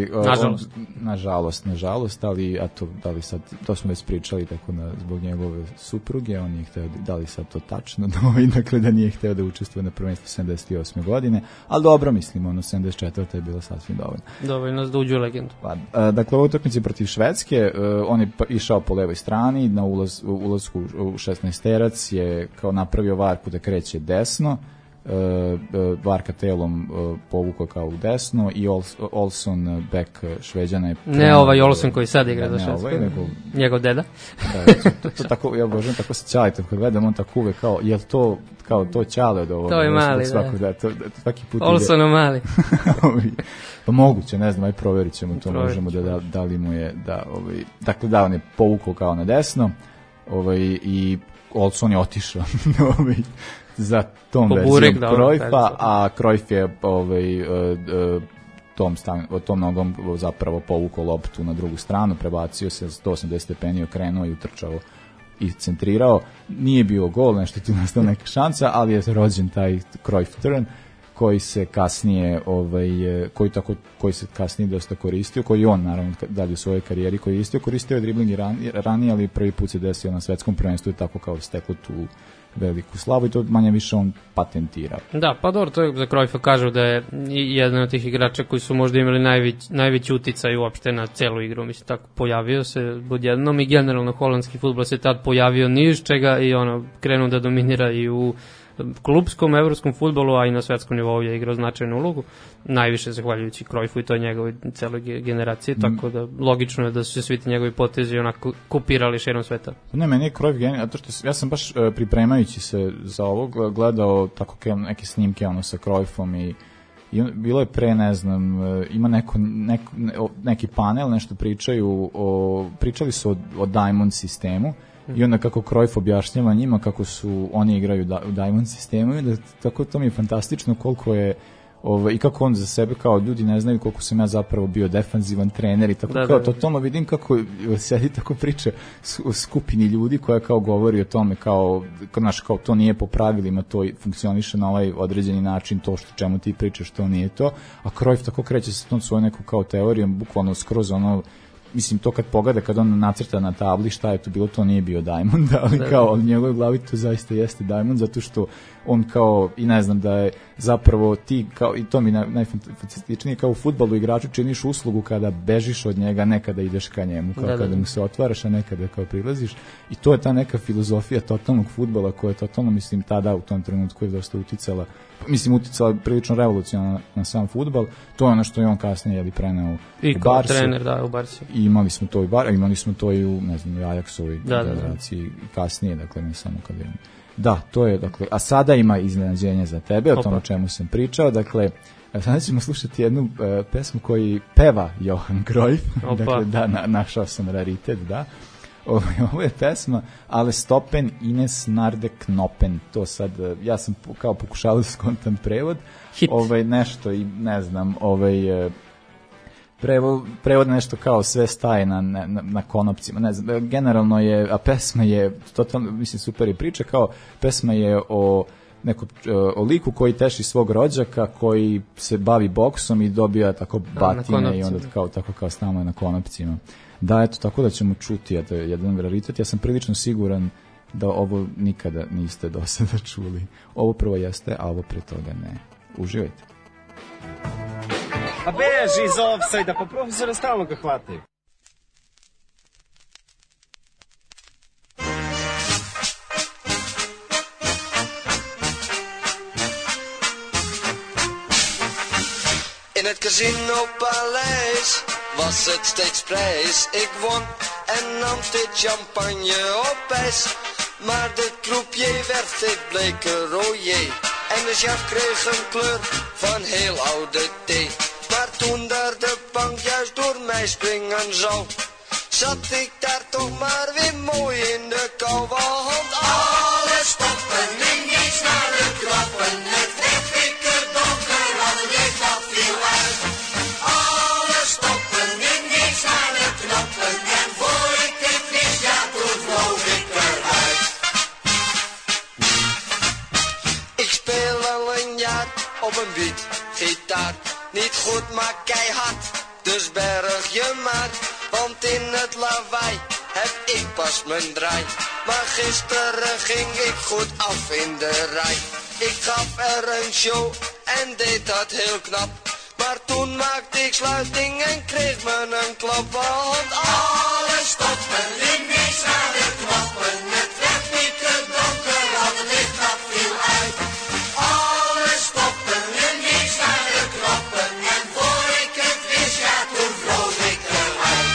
nažalost, ali eto, da li sad, to smo već pričali tako zbog njegove supruge, on je hteo, da li sad to tačno, dakle da nije hteo da učestvuje na prvenstvu 78. godine, ali dobro, mislim, 74. je bilo sasvim dovoljno. Dovoljno da uđu u legendu. Pa, dakle, u utakmici protiv Švedske, on je išao po levoj strani, na ulasku u 16-terac je kao napravio varku da kreće desno, Varka telom povukao kao u desno i Olson bek Šveđana je ne ovaj Olson koji sad igra za Švedsku, njegov deda. To tako, ja božem, tako se Ćaletom kad gledam, on tako uvek kao, jel to kao to Ćale od ovog? To je mali, da. Svaki put Olsono mali. Pa moguće, ne znam, aj proverit ćemo to, možemo da li mu je dakle da, on je povukao kao na desno i Olson je otišao za tom verzijom Cruyffa, a Cruyff je tom nogom zapravo povukao loptu na drugu stranu, prebacio se 180 stepeni, okrenuo i utrčao i centrirao. Nije bio gol, nešto tu nastala neka šansa, ali je rođen taj Cruyff turn koji se kasnije koji se kasnije dosta koristio, koji on naravno dalje u svojoj karijeri koristio je dribling ranije, ali prvi put se desio na svetskom prvenstvu i tako kao steklo tu veliku slavu i to manje više on patentirao. Da, pa dobro, to je za Cruyffa kažu da je jedan od tih igrača koji su možda imali najveći uticaj uopšte na celu igru, mislim tako, pojavio se odjednom i generalno holandski fudbal se tad pojavio ni iz čega i krenuo da dominira i u klubskom, evropskom fudbalu, a i na svetskom nivou je igrao značajnu ulogu, najviše zahvaljujući Cruyffu i to njegovoj celoj generaciji, tako da logično je da su se svi ti njegovi potezi onako kopirali širom sveta. Ne, meni je Cruyff genijalno, zato što ja sam baš pripremajući se za ovo gledao tako neke snimke sa Cruyffom i bilo je pre, ne znam, ima neki panel, nešto pričali su o Diamond sistemu i onda kako Cruyff objašnjava njima kako su oni igraju u Diamond sistemu i da tako to mi je fantastično koliko je I kako on za sebe, kao ljudi ne znaju koliko sam ja zapravo bio defanzivan trener i tako, kao totalno vidim kako sedi tako priča o skupini ljudi koja kao govori o tome kao to nije po pravilima, to funkcioniše na ovaj određeni način, to što čemu ti pričaš, to nije to, a Cruyff tako kreće sa tom svojom nekom kao teorijom, bukvalno skroz ono, mislim, to kad pogleda, kad on nacrta na tabli šta je to bilo, to nije bio Diamond, ali kao, u njegovoj glavi to zaista jeste Diamond, zato što on kao, i ne znam, da je zapravo ti, kao, i to mi najfantastičnije, kao u fudbalu igraču činiš uslugu kada bežiš od njega, nekada ideš ka njemu, kao kada mu se otvaraš, a nekada kao prilaziš, i to je ta neka filozofija totalnog fudbala koja je totalno, mislim, tada u tom trenutku je dosta uticala prilično revolucionalno na sam fudbal. To je ono što je on kasnije preneo i u Barsu. I kao trener, u Barsu. I imali smo to imali smo to i u, ne znam, u Ajaxovoj generaciji i kasnije, dakle, ne samo kad je... Da, to je, dakle, a sada ima iznenađenje za tebe, o tom o čemu sam pričao, dakle, sada ćemo slušati jednu pesmu koju peva Johan Cruyff, dakle, da, našao sam raritet, da. Ovo je pesma Ale Stoppen Ines Narde Knoppen, to sad, ja sam kao pokušao skontan prevod, nešto i ne znam, prevod nešto kao sve staje na konopcima, ne znam, generalno je, a pesma je totalno, mislim, super je priča, kao pesma je o liku koji teši svog rođaka, koji se bavi boksom i dobija tako batine i onda kao stalno na konopcima. Da, eto, tako da ćemo čuti jedan raritet. Ja sam prilično siguran da ovo nikada niste do sada čuli. Ovo prvo jeste, a ovo pre toga ne. Uživajte. A beži iz ofsajda, pa profesora stalno ga hvataju. In het Casino Paleis was het steeds prijs. Ik won en nam dit champagne op ijs. Maar de croupier werd dit bleke rooier. En de chef kreeg een kleur van heel oude thee. Maar toen daar de bank juist door mij springen zou, zat ik daar toch maar weer mooi in de kou. Want alles stoppen en niets naar de klappen. Het werd dikker donker, want het licht dat viel uit. Alles stoppen en niets naar de klappen. En voor ik het wist, ja, toen vloog ik eruit. Ik speel al een jaar op een beat, gitaar. Niet goed, maar keihard, dus berg je maar. Want in het lawaai heb ik pas mijn draai. Maar gisteren ging ik goed af in de rij. Ik gaf er een show en deed dat heel knap. Maar toen maakte ik sluiting en kreeg me een klap. Want alles stopte in niks naar de knappen. Het werd niet te donker, want het licht dat viel uit. Alles stopte in niks naar de knappen. En voor ik het wist, ja, toen vloog ik eruit.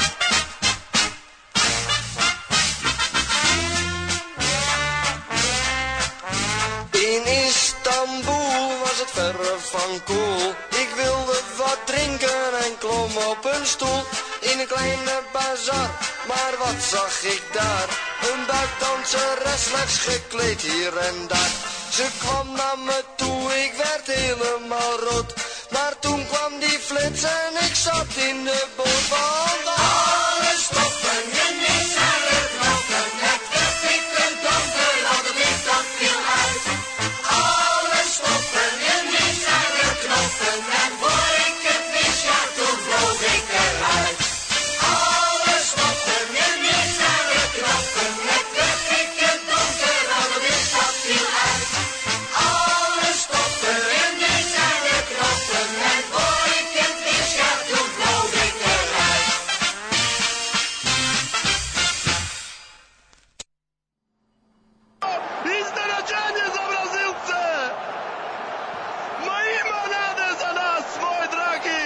In Istanbul was het verre van cool. Ik wilde wat drinken en klom op een stoel. In een kleine bazar, maar wat zag ik daar? Een buikdanseres slechts gekleed hier en daar. Ze kwam naar me toe, ik werd helemaal rood. Maar toen kwam die flits en ik zat in de boot. Want alles stopte en niks aan de knoppen. Het werd dikker donker, want het licht dat viel uit. Alles stopte en niks aan de knoppen. En voor ik het wist, ja, toen vloog ik eruit. Alles stopte en niks aan de knoppen. Het werd dikker donker, want het licht dat viel uit. Alles stopte en niks aan de knoppen. En voor ik het wist, ja, toen vloog ik eruit. Iznenađenje za Brazilce! Ma ima nade za nas, moj dragi!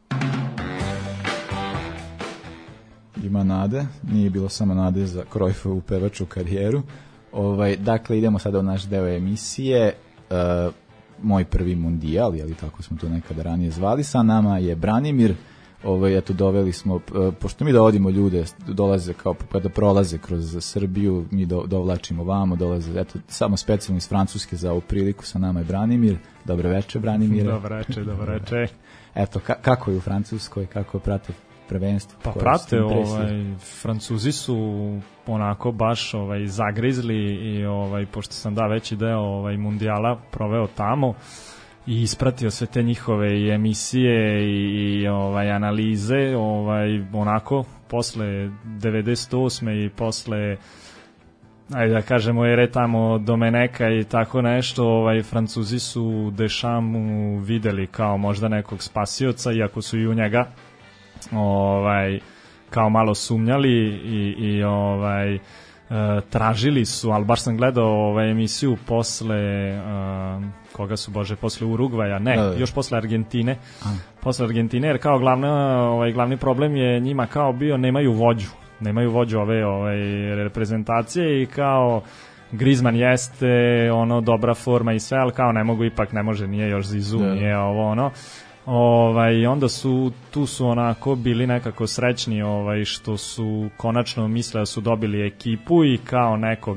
Ima nade, nije bilo samo nade za Cruyffovu pevaču karijeru. Dakle, idemo sada u naš deo emisije. Moj prvi mundijal, jeli tako smo to nekada ranije zvali. Sa nama je Branimir. eto, doveli smo, pošto mi dovodimo ljude, dolaze kao kada prolaze kroz Srbiju, mi dovlačimo vamo, dolaze, eto, samo specijalno iz Francuske za ovu priliku, sa nama je Branimir. Dobro večer, Branimire. Dobro večer. Eto, kako je u Francuskoj, kako prate prvenstvo? Pa prate, Francuzi su onako baš zagrizli i pošto sam veći deo mundijala proveo tamo i ispratio sve te njihove i emisije i analize, onako posle 98. i posle, ajde da kažemo, ere tamo Domeneka i tako nešto, Francuzi su Dešamu videli kao možda nekog spasioca, iako su i u njega kao malo sumnjali i tražili su, ali baš sam gledao emisiju posle koga su, posle Urugvaja, još posle Argentine. Posle Argentine, jer kao glavni problem je njima kao bio nemaju vođu ove reprezentacije i kao Griezmann jeste dobra forma i sve, ali kao ne može, nije još Zizou, nije i onda tu su onako bili nekako srećni što su konačno misle da su dobili ekipu i kao nekog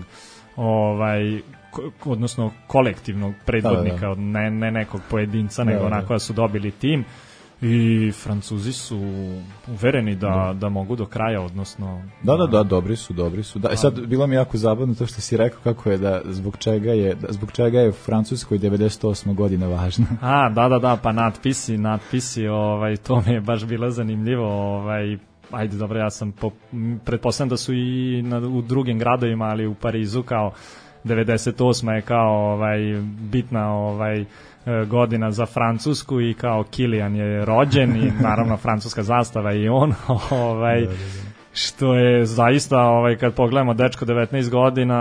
odnosno kolektivnog predvodnika, ne nekog pojedinca, nego onako da su dobili tim i Francuzi su uvereni da mogu do kraja, odnosno... Da, dobri su. Da, sad, bilo mi jako zabavno to što si rekao kako je zbog čega je Francuskoj 98. godina važna. Da, pa natpisi, to mi je baš bilo zanimljivo, ajde, dobro, ja sam pretpostavljam da su i u drugim gradovima, ali u Parizu kao 98. je kao bitna godina za Francusku i kao Kilian je rođen i naravno francuska zastava i on, što je zaista, kad pogledamo dečko 19 godina,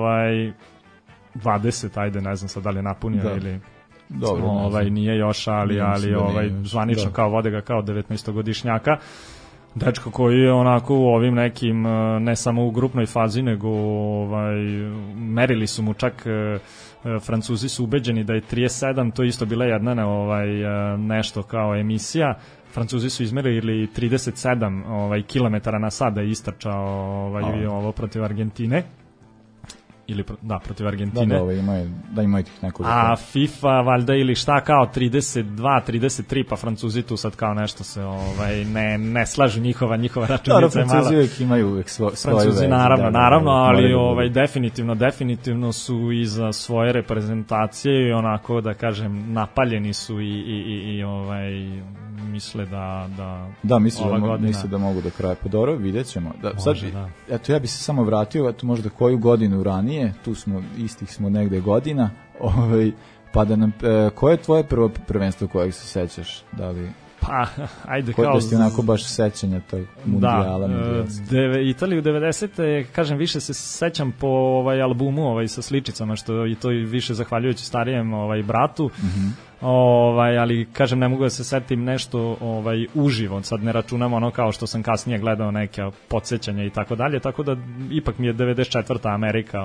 20, ajde, ne znam sad da li je napunio ili nije još, ali zvanično kao vode ga kao 19-godišnjaka. Dečko koji je onako u ovim nekim, ne samo u grupnoj fazi, nego merili su mu čak, Francuzi su ubeđeni da je 37, to isto bila jedna nešto kao emisija. Francuzi su izmerili 37 kilometara na sat da je istrčao ovo protiv Argentine. Protiv Argentine. Da imaju tih nekoliko. A FIFA valjda ili šta kao 32, 33, pa Francuzi tu sad kao nešto se ne slažu, njihova računica je mala. Francuzi uvijek imaju svoju Francuzi naravno, ali definitivno su i za svoje reprezentacije i onako da kažem napaljeni su i misle da misle da mogu do kraja. Pa dobro, vidjet ćemo. Eto, ja bi se samo vratio, eto možda koju godinu ranije, tu smo, istih smo negde godina, pa da nam, koje je tvoje prvo prvenstvo kojeg se sećaš? Da li... Pa, ajde kao... Da ste onako baš sećanja tog mundijala? Italiju 90. kažem, više se sećam po albumu sa sličicama, što i to više zahvaljujući starijem bratu, ali kažem, ne mogu da se setim nešto uživo, sad ne računam ono kao što sam kasnije gledao neke podsjećanja i tako dalje, tako da ipak mi je 94. Amerika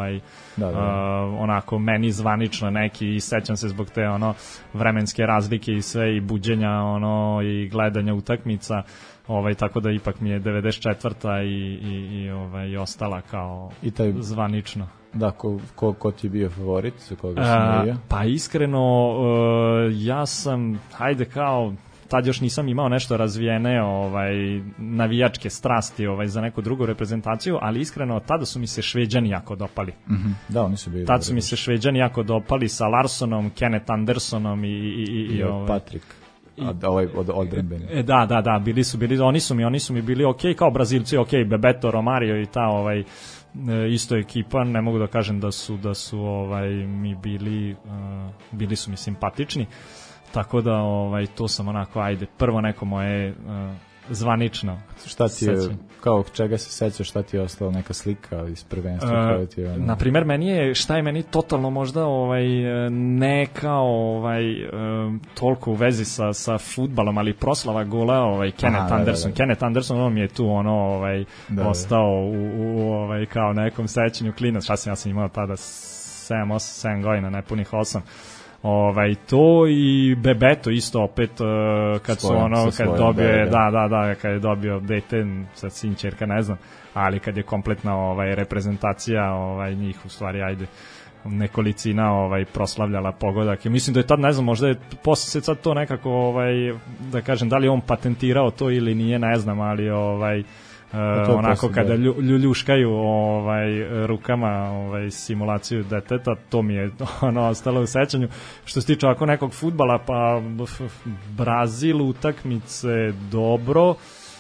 onako meni zvanično neki i sećam se zbog te vremenske razlike i sve i buđenja i gledanja utakmica, tako da ipak mi je 94. i ostala kao zvanično. Da, ko ti je bio favorit, za koga si navijao? Pa iskreno, ja sam, hajde kao, tad još nisam imao nešto razvijene navijačke strasti za neku drugu reprezentaciju, ali iskreno, tada su mi se Šveđani jako dopali. Da, oni su bili. Tad su mi se Šveđani jako dopali sa Larssonom, Kenneth Andersonom i Patrick. Od odbrambeni. Da, oni su mi bili okej, kao Brazilci, okej, Bebeto, Romario i ta isto ekipa, ne mogu da kažem da su mi bili su mi simpatični, tako da to sam onako, ajde, prvo neko moje zvanično. Šta ti je, kao čega se sećaš, šta ti je ostalo, neka slika iz prvenstva? Na primjer, šta je meni totalno možda ne kao toliko u vezi sa fudbalom, ali proslava gola Kenneth Anderson. Kenneth Anderson, on mi je tu ostao u kao nekom sećanju klinac. Ja sam imao tada 7 godina, nepunih 8. To i Bebeto isto opet kad su kad dobio kad je dobio dete sa sin ćerka ne znam, ali kad je kompletna reprezentacija njih u stvari nekolicina proslavljala pogodak i mislim da je tad ne znam možda je posle se sad to nekako da kažem da li on patentirao to ili nije ne znam, ali onako kada ljuljuškaju rukama simulaciju deteta, to mi je ostalo u sećanju. Što se tiče ovako nekog fudbala, pa Brazil utakmice dobro,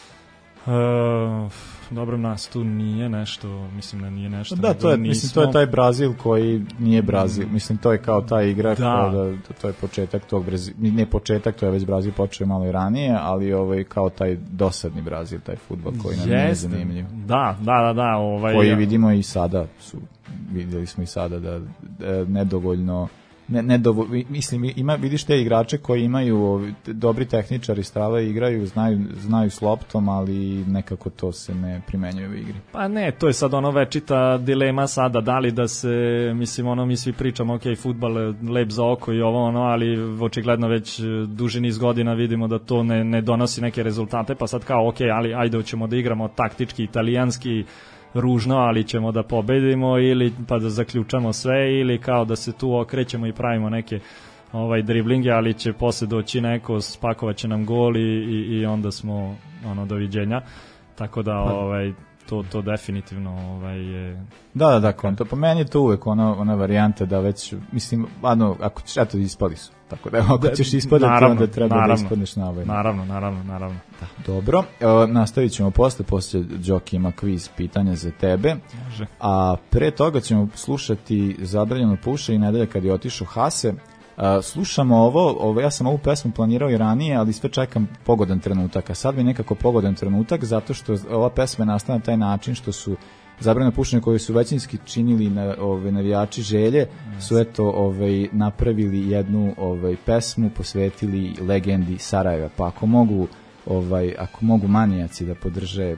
dobro nas tu nije nešto, mislim da nije nešto. Da, to je taj Brazil koji nije Brazil, mislim to je kao taj igra, to je početak tog ne početak, to je već Brazil počeo malo i ranije, ali kao taj dosadni Brazil, taj fudbal koji nam nije zanimljiv. Da. Koji vidimo i sada, vidjeli smo i sada da nedovoljno mislim, vidiš te igrače koji imaju dobri tehničari, strave igraju, znaju s loptom, ali nekako to se ne primenjuje u igri. Pa ne, to je sad večita dilema sada, da li da se, mislim, mi svi pričamo, ok, fudbal lep za oko i ali očigledno već duži niz godina vidimo da to ne donosi neke rezultate, pa sad kao, ok, ali ajde ćemo da igramo taktički, italijanski, ružno, ali ćemo da pobedimo ili pa da zaključamo sve ili kao da se tu okrećemo i pravimo neke driblinge, ali će posle doći neko, spakovat će nam gol i onda smo doviđenja. Tako da to definitivno je... Da, konto. Po meni je to uvek ona varijanta da već, mislim, ako ćeš, eto, ispali su. Tako da, ako ćeš ispadati, onda treba da ispadneš na ovaj. Naravno. Da, dobro, nastavit ćemo posle Đoki ima kviz pitanja za tebe. Može. A pre toga ćemo slušati Zabranjeno puše i Nedelja kad je otišao Hase. Slušamo ovo, ja sam ovu pesmu planirao i ranije, ali sve čekam pogodan trenutak, a sad mi je nekako pogodan trenutak, zato što ova pesma je nastala na taj način što su Zabranjeno pušenje koje su većinski činili navijači Želje, su napravili jednu pesmu, posvetili legendi Sarajeva, pa ako mogu manijaci da podrže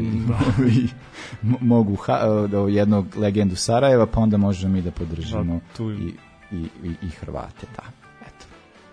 mogu jednog legendu Sarajeva, pa onda možemo mi da podržimo i Hrvate, da. Eto.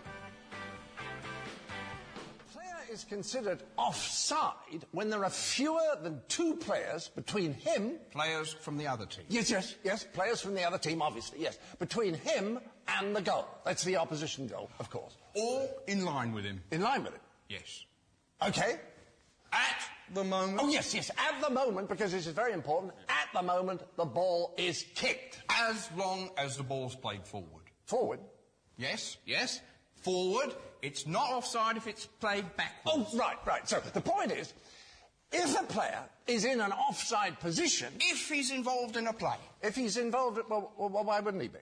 Player is considered offside when there are fewer than two players between him... Players from the other team. Yes, players from the other team, obviously, yes. Between him and the goal. That's the opposition goal, of course. Or in line with him. In line with him? Yes. Okay. At the moment... Oh, yes, at the moment, because this is very important, at the moment the ball is kicked. As long as the ball's played forward. Forward? Yes. Forward. It's not offside if it's played backwards. Oh, right. So the point is, if a player is in an offside position... If he's involved in a play. If he's involved, well, why wouldn't he be?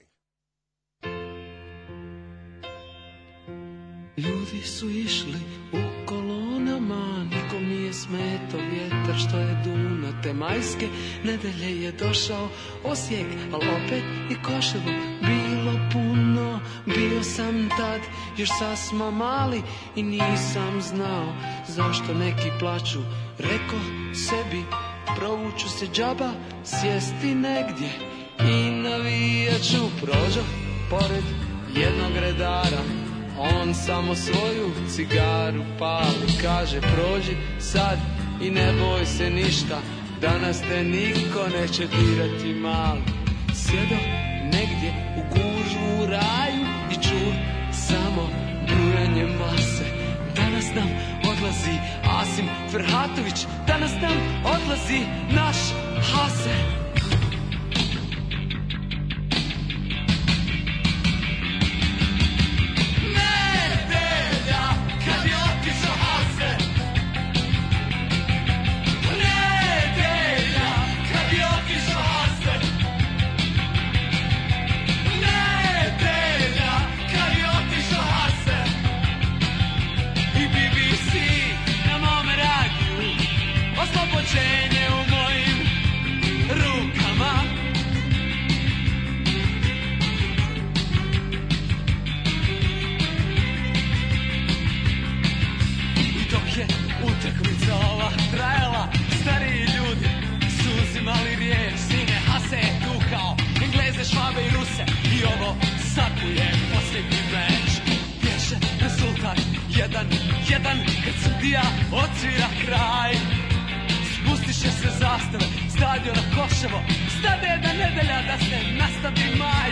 Ljudi su išli u kolonama, nikom nije smetao vjetar što je duno. Te majske nedelje je došao Osijek, al opet i Koševo bilo puno. Bio sam tad još sasma mali i nisam znao zašto neki plaču. Reko sebi, provuću se džaba, sjesti negdje i navijaću. Prođo pored jednog redara, on samo svoju cigaru pali, kaže prođi sad i ne boj se ništa, danas te niko neće dirati mali. Sjedo negdje u gužvu u raju i čuo samo brujanje mase. Danas nam odlazi Asim Ferhatović, danas nam odlazi naš Hase. Oslobođenje u mojim rukama. jedan, kad sudija odsvira kraj. Spustiše se zastave, stadiona Koševo, stade jedna nedelja da se nastavi maj.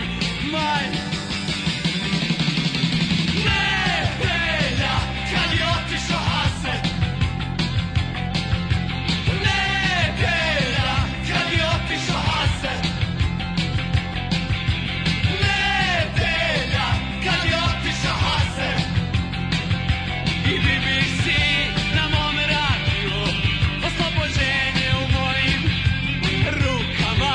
Nedelja, kad je otišao Hasen. Nedelja, kad je otišao Hasen. Nedelja, kad je otišao Hasen. I BBC na mom radiju, oslobođenje u mojim rukama.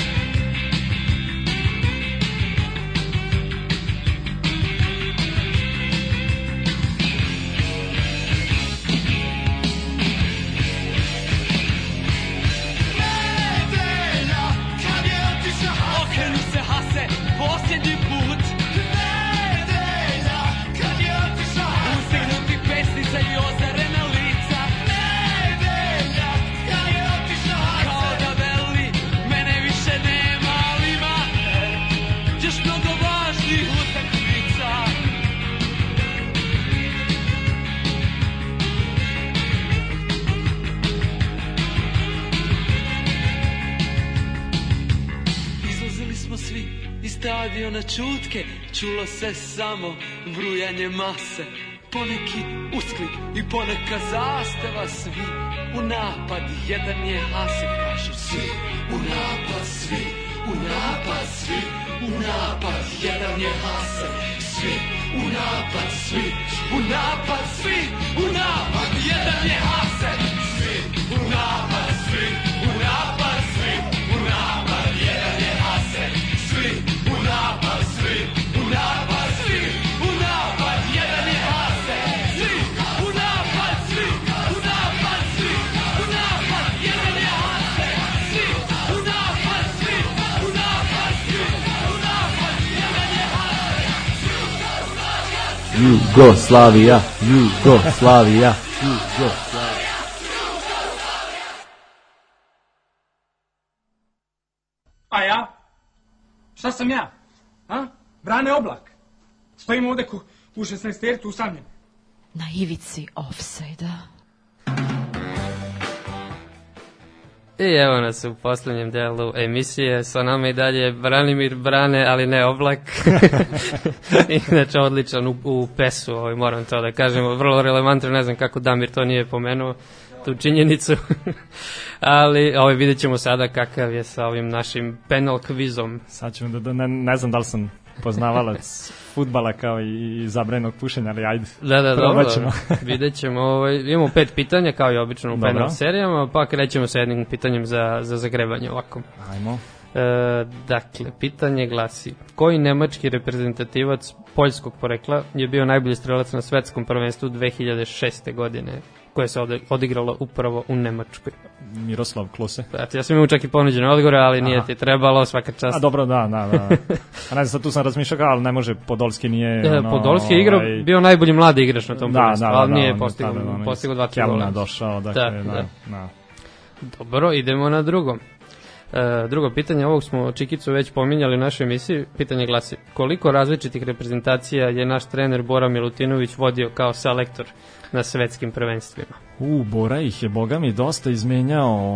Nedelja, kad je otišao Hasen. Okrenu se Hase, posljednji put. Nedelja, kad je otišao Hasen. Ustegnuti pesnica i ozarena lica. Nedelja, kad je otišao Hasen. Kao da veli, mene više nema, ali ima još mnogo važnih utakmica. Izlazili smo svi iz stadiona čutke, čulo se samo vrujanje mase. Poneki usklik i poneka zastava, svi u napad, jedan je Hase, kažu svi u napad, svi u napad, svi u napad, jedan je Hase, svi u napad, svi u napad, svi u napad, jedan je Hase, svi u napad, svi u napad, svi u napad, jedan je Hase, svi u napad, svi u napad, svi u napad, jedan je Hase, svi u napad, svi u napad, svi u napad, jedan je Hase, svi u napad, svi u napad, svi u napad, jedan je Hase. Jugoslavija, Jugoslavija, Jugoslavija. A ja? Šta sam ja? A? Brane Oblak. Stojim ovde u 16-tercu usamljen. Na ivici ofsajda. I evo nas u poslednjem delu emisije, sa nama i dalje Branimir Brane, ali ne Oblak. Inače, odličan u PES-u, moram to da kažemo, vrlo relevantno, ne znam kako Damir to nije pomenuo, tu činjenicu. Ali vidjet ćemo sada kakav je sa ovim našim penal kvizom. Sad ćemo ne znam da li sam poznavalac fudbala kao i zabranjenog pušenja, ali ajde. Da, dobro, vidjet ćemo. Imamo 5 pitanja kao i obično u penal serijama, pa krećemo sa jednim pitanjem za zagrebanje ovako. Ajmo. Dakle, pitanje glasi: koji nemački reprezentativac poljskog porekla je bio najbolji strelac na svetskom prvenstvu 2006. godine, koje se odigralo upravo u Nemačkoj? Miroslav Klose. Ja sam imao čak i ponuđene odgovore, ali nije ti trebalo, svaka čast. A dobro, da. A ne znam, tu sam razmišljao, ali ne može, Podolski nije... Podolski je igrao, bio najbolji mladi igrač na tom prvenstvu, ali nije postigao 2 gola. Kjelna došao, dakle, da. Dobro, idemo na drugo. Drugo pitanje, ovog smo Čikicu već pominjali u našoj emisiji. Pitanje glasi: koliko različitih reprezentacija je naš trener Bora Milutinović vodio kao selektor na svetskim prvenstvima? Bora ih je, boga mi, dosta izmenjao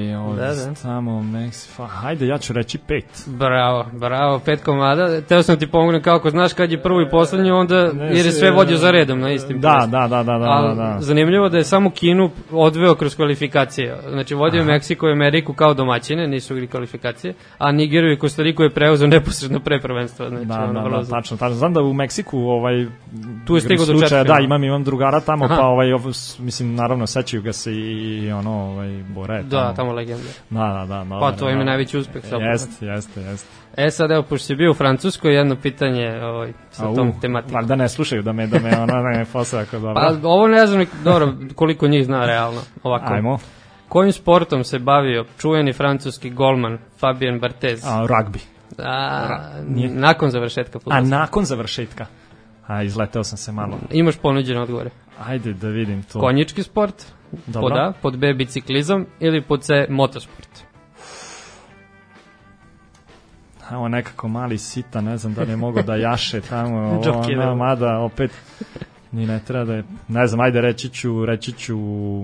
tamo Meksika. Hajde, ja ću reći 5. Bravo, 5 komada. Teo sam ti pomognem, kako znaš kad je prvo i poslednje, onda jer je sve vodio za redom na istim prvenstvima. Da. Zanimljivo da je samo Kinu odveo kroz kvalifikacije. Znači, vodio Meksiko i Ameriku kao domaćine, nisu igri kvalifikacije, a Nigeriju i Kostariku je preuzeo neposredno pre prvenstva. Znači, tačno. Znam da u Meksiku tu je stigao do četvrtfinala. Da, imam drugara tamo, pa mislim, naravno, sećaju ga se i Bora je tamo. Da, tamo legenda. Da. Pa to im je najveći uspeh. Jeste. Sad, evo, pošto si bio u Francuskoj, jedno pitanje sa tom tematikom. Da ne slušaju, da me ne posle ako dobro. Pa ovo ne znam koliko njih zna realno. Ovako. Ajmo. Kojim sportom se bavio čuveni francuski golman Fabien Barthez? Rugby. Nakon završetka fudbalskog. Nakon završetka. Izleteo sam se malo. Imaš ponuđene odgovore. Ajde da vidim to. Konjički sport, dobro. Pod A, pod B biciklizam ili pod C motosport. Evo nekako mali sita, ne znam da li je mogo da jaše tamo, mada opet Ni ne treba da je, ne znam, ajde reći ću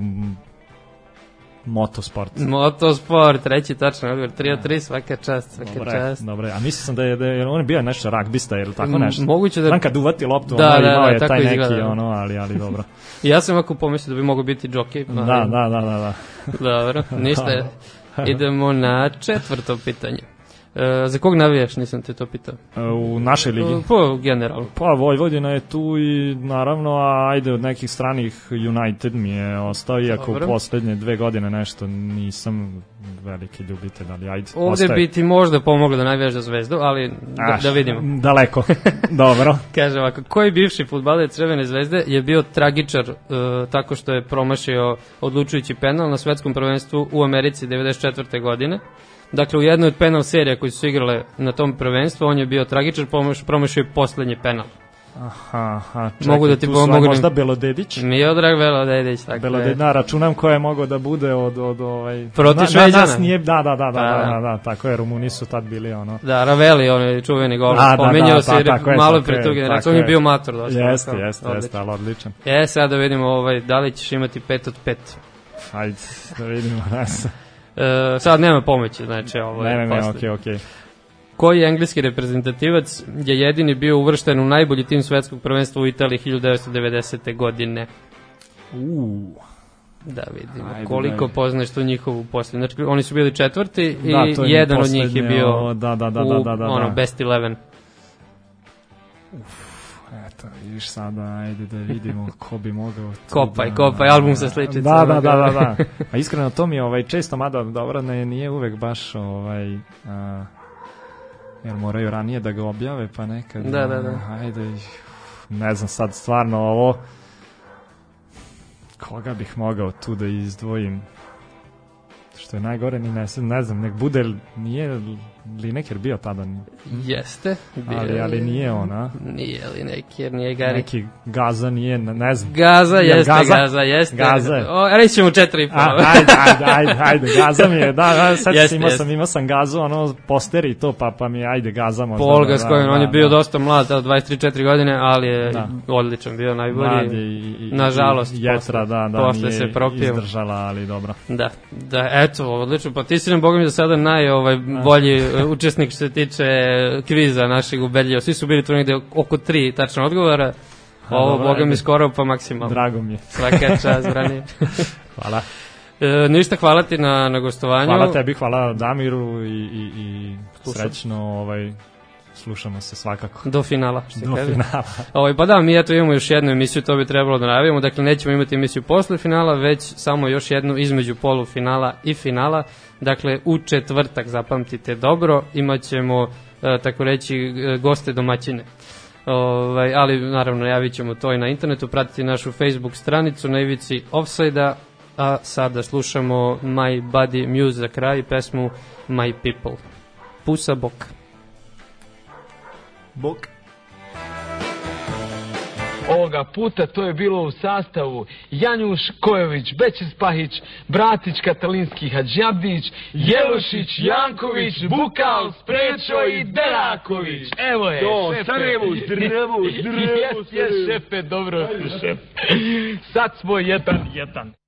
motosport. Motosport, reći tačno odgovor, 3 od 3, svaka čast. Dobre, a mislio sam da je on je bio nešto ragbista ili tako nešto. Moguće da... Znam kad uvati loptu, imao je taj neki, ali dobro. Ja sam ovako pomislio da bi mogao biti džokej. Da. Dobro, ništa. Idemo na 4. pitanje. Za kog navijaš, nisam te to pitao? U našoj ligi? Po generalno. Pa Vojvodina je tu i naravno, ajde od nekih stranih United mi je ostao, iako u poslednje 2 godine nešto nisam veliki ljubitelj, ali ajde. Ovde bi ti možda pomoglo da navijaš za Zvezdu, ali da vidimo. Daleko, dobro. Kaže ovako, koji bivši fudbaler Crvene Zvezde je bio tragičar tako što je promašio odlučujući penal na svetskom prvenstvu u Americi 94. godine? Dakle, u jednoj od penal serija koji su igrale na tom prvenstvu, on je bio tragičar, promašio je poslednji penal. Aha, čekaj, mogu da ti tu su možda Belodedić? Mi odrag Belodedić, tako Belodedić, računam ko je mogao da bude od protiv Šveđana. Nas nije, da, tako je, Rumuni su tad bili ono. Da, Raveli, on je čuveni gol, pomenjao se malo pre tu generaciju, on je bio mator. Jeste, ali odličan. Sad da vidimo da li ćeš imati 5 od 5. Ajde, da vidimo nas. Sad nema pomoći, znači ovo je posle. Okej. Koji engleski reprezentativac je jedini bio uvršten u najbolji tim svetskog prvenstva u Italiji 1990. godine? Da vidimo koliko poznaš tu njihovu posljednju. Znači, oni su bili 4. i jedan od njih je bio u best 11. Eto, vidiš sada, ajde da vidimo ko bi mogao... Kopaj, album sa sličicama. Da. A iskreno, to mi je često, mada dobro, nije uvek baš jer moraju ranije da ga objave, pa nekad... Da. Ajde, ne znam sad stvarno ovo... Koga bih mogao tu da izdvojim? Što je najgore, ne znam, nek bude, nije Lineker bio tada? Jeste. Ali nije ona. Nije Lineker, nije Gari. Neki Gaza nije, ne znam. Gaza jeste. Reći ćemo 4,5. Ajde, Gaza mi je, sad imao sam Gazu, poster i to, pa mi je, ajde, Gaza možda. Paul Gascoigne, on je bio dosta mlad, 23-4 godine, ali je odličan, bio najbolji. Nažalost, posle se propio. Izdržala, ali dobro. Da, eto, odlično, pa ti si nam, Boga mi, za sada najbolji učesnik što se tiče kviza našeg ubedljiva. Svi su bili tu negde oko 3 tačno odgovora. Ovo, Boga mi, skoro pa maksimalno. Drago mi je. Svaka čast, Brani. Hvala. Ništa, hvala ti na gostovanju. Hvala tebi, hvala Damiru i srećno slušamo se svakako. Do finala. Pa da, mi imamo još jednu emisiju, to bi trebalo da najavimo. Dakle, nećemo imati emisiju posle finala, već samo još jednu između polufinala i finala. Dakle, u četvrtak, zapamtite dobro, imat ćemo, tako reći, goste domaćine. Ali, naravno, javit ćemo to i na internetu, pratiti našu Facebook stranicu na ivici Offside-a, a sada slušamo My Body Muse za kraj, pesmu My People. Pusa, bok. Bok. Ovoga puta to je bilo u sastavu Janjuš, Kojović, Bećis Pahić, Bratić, Katalinski, Hadžabdić, Jelošić, Janković, Bukal, Sprečo i Deraković. Evo je, šefe. Sarajevo, zdravo. Jes, šefe, dobro, šefe. Sad smo 1-1.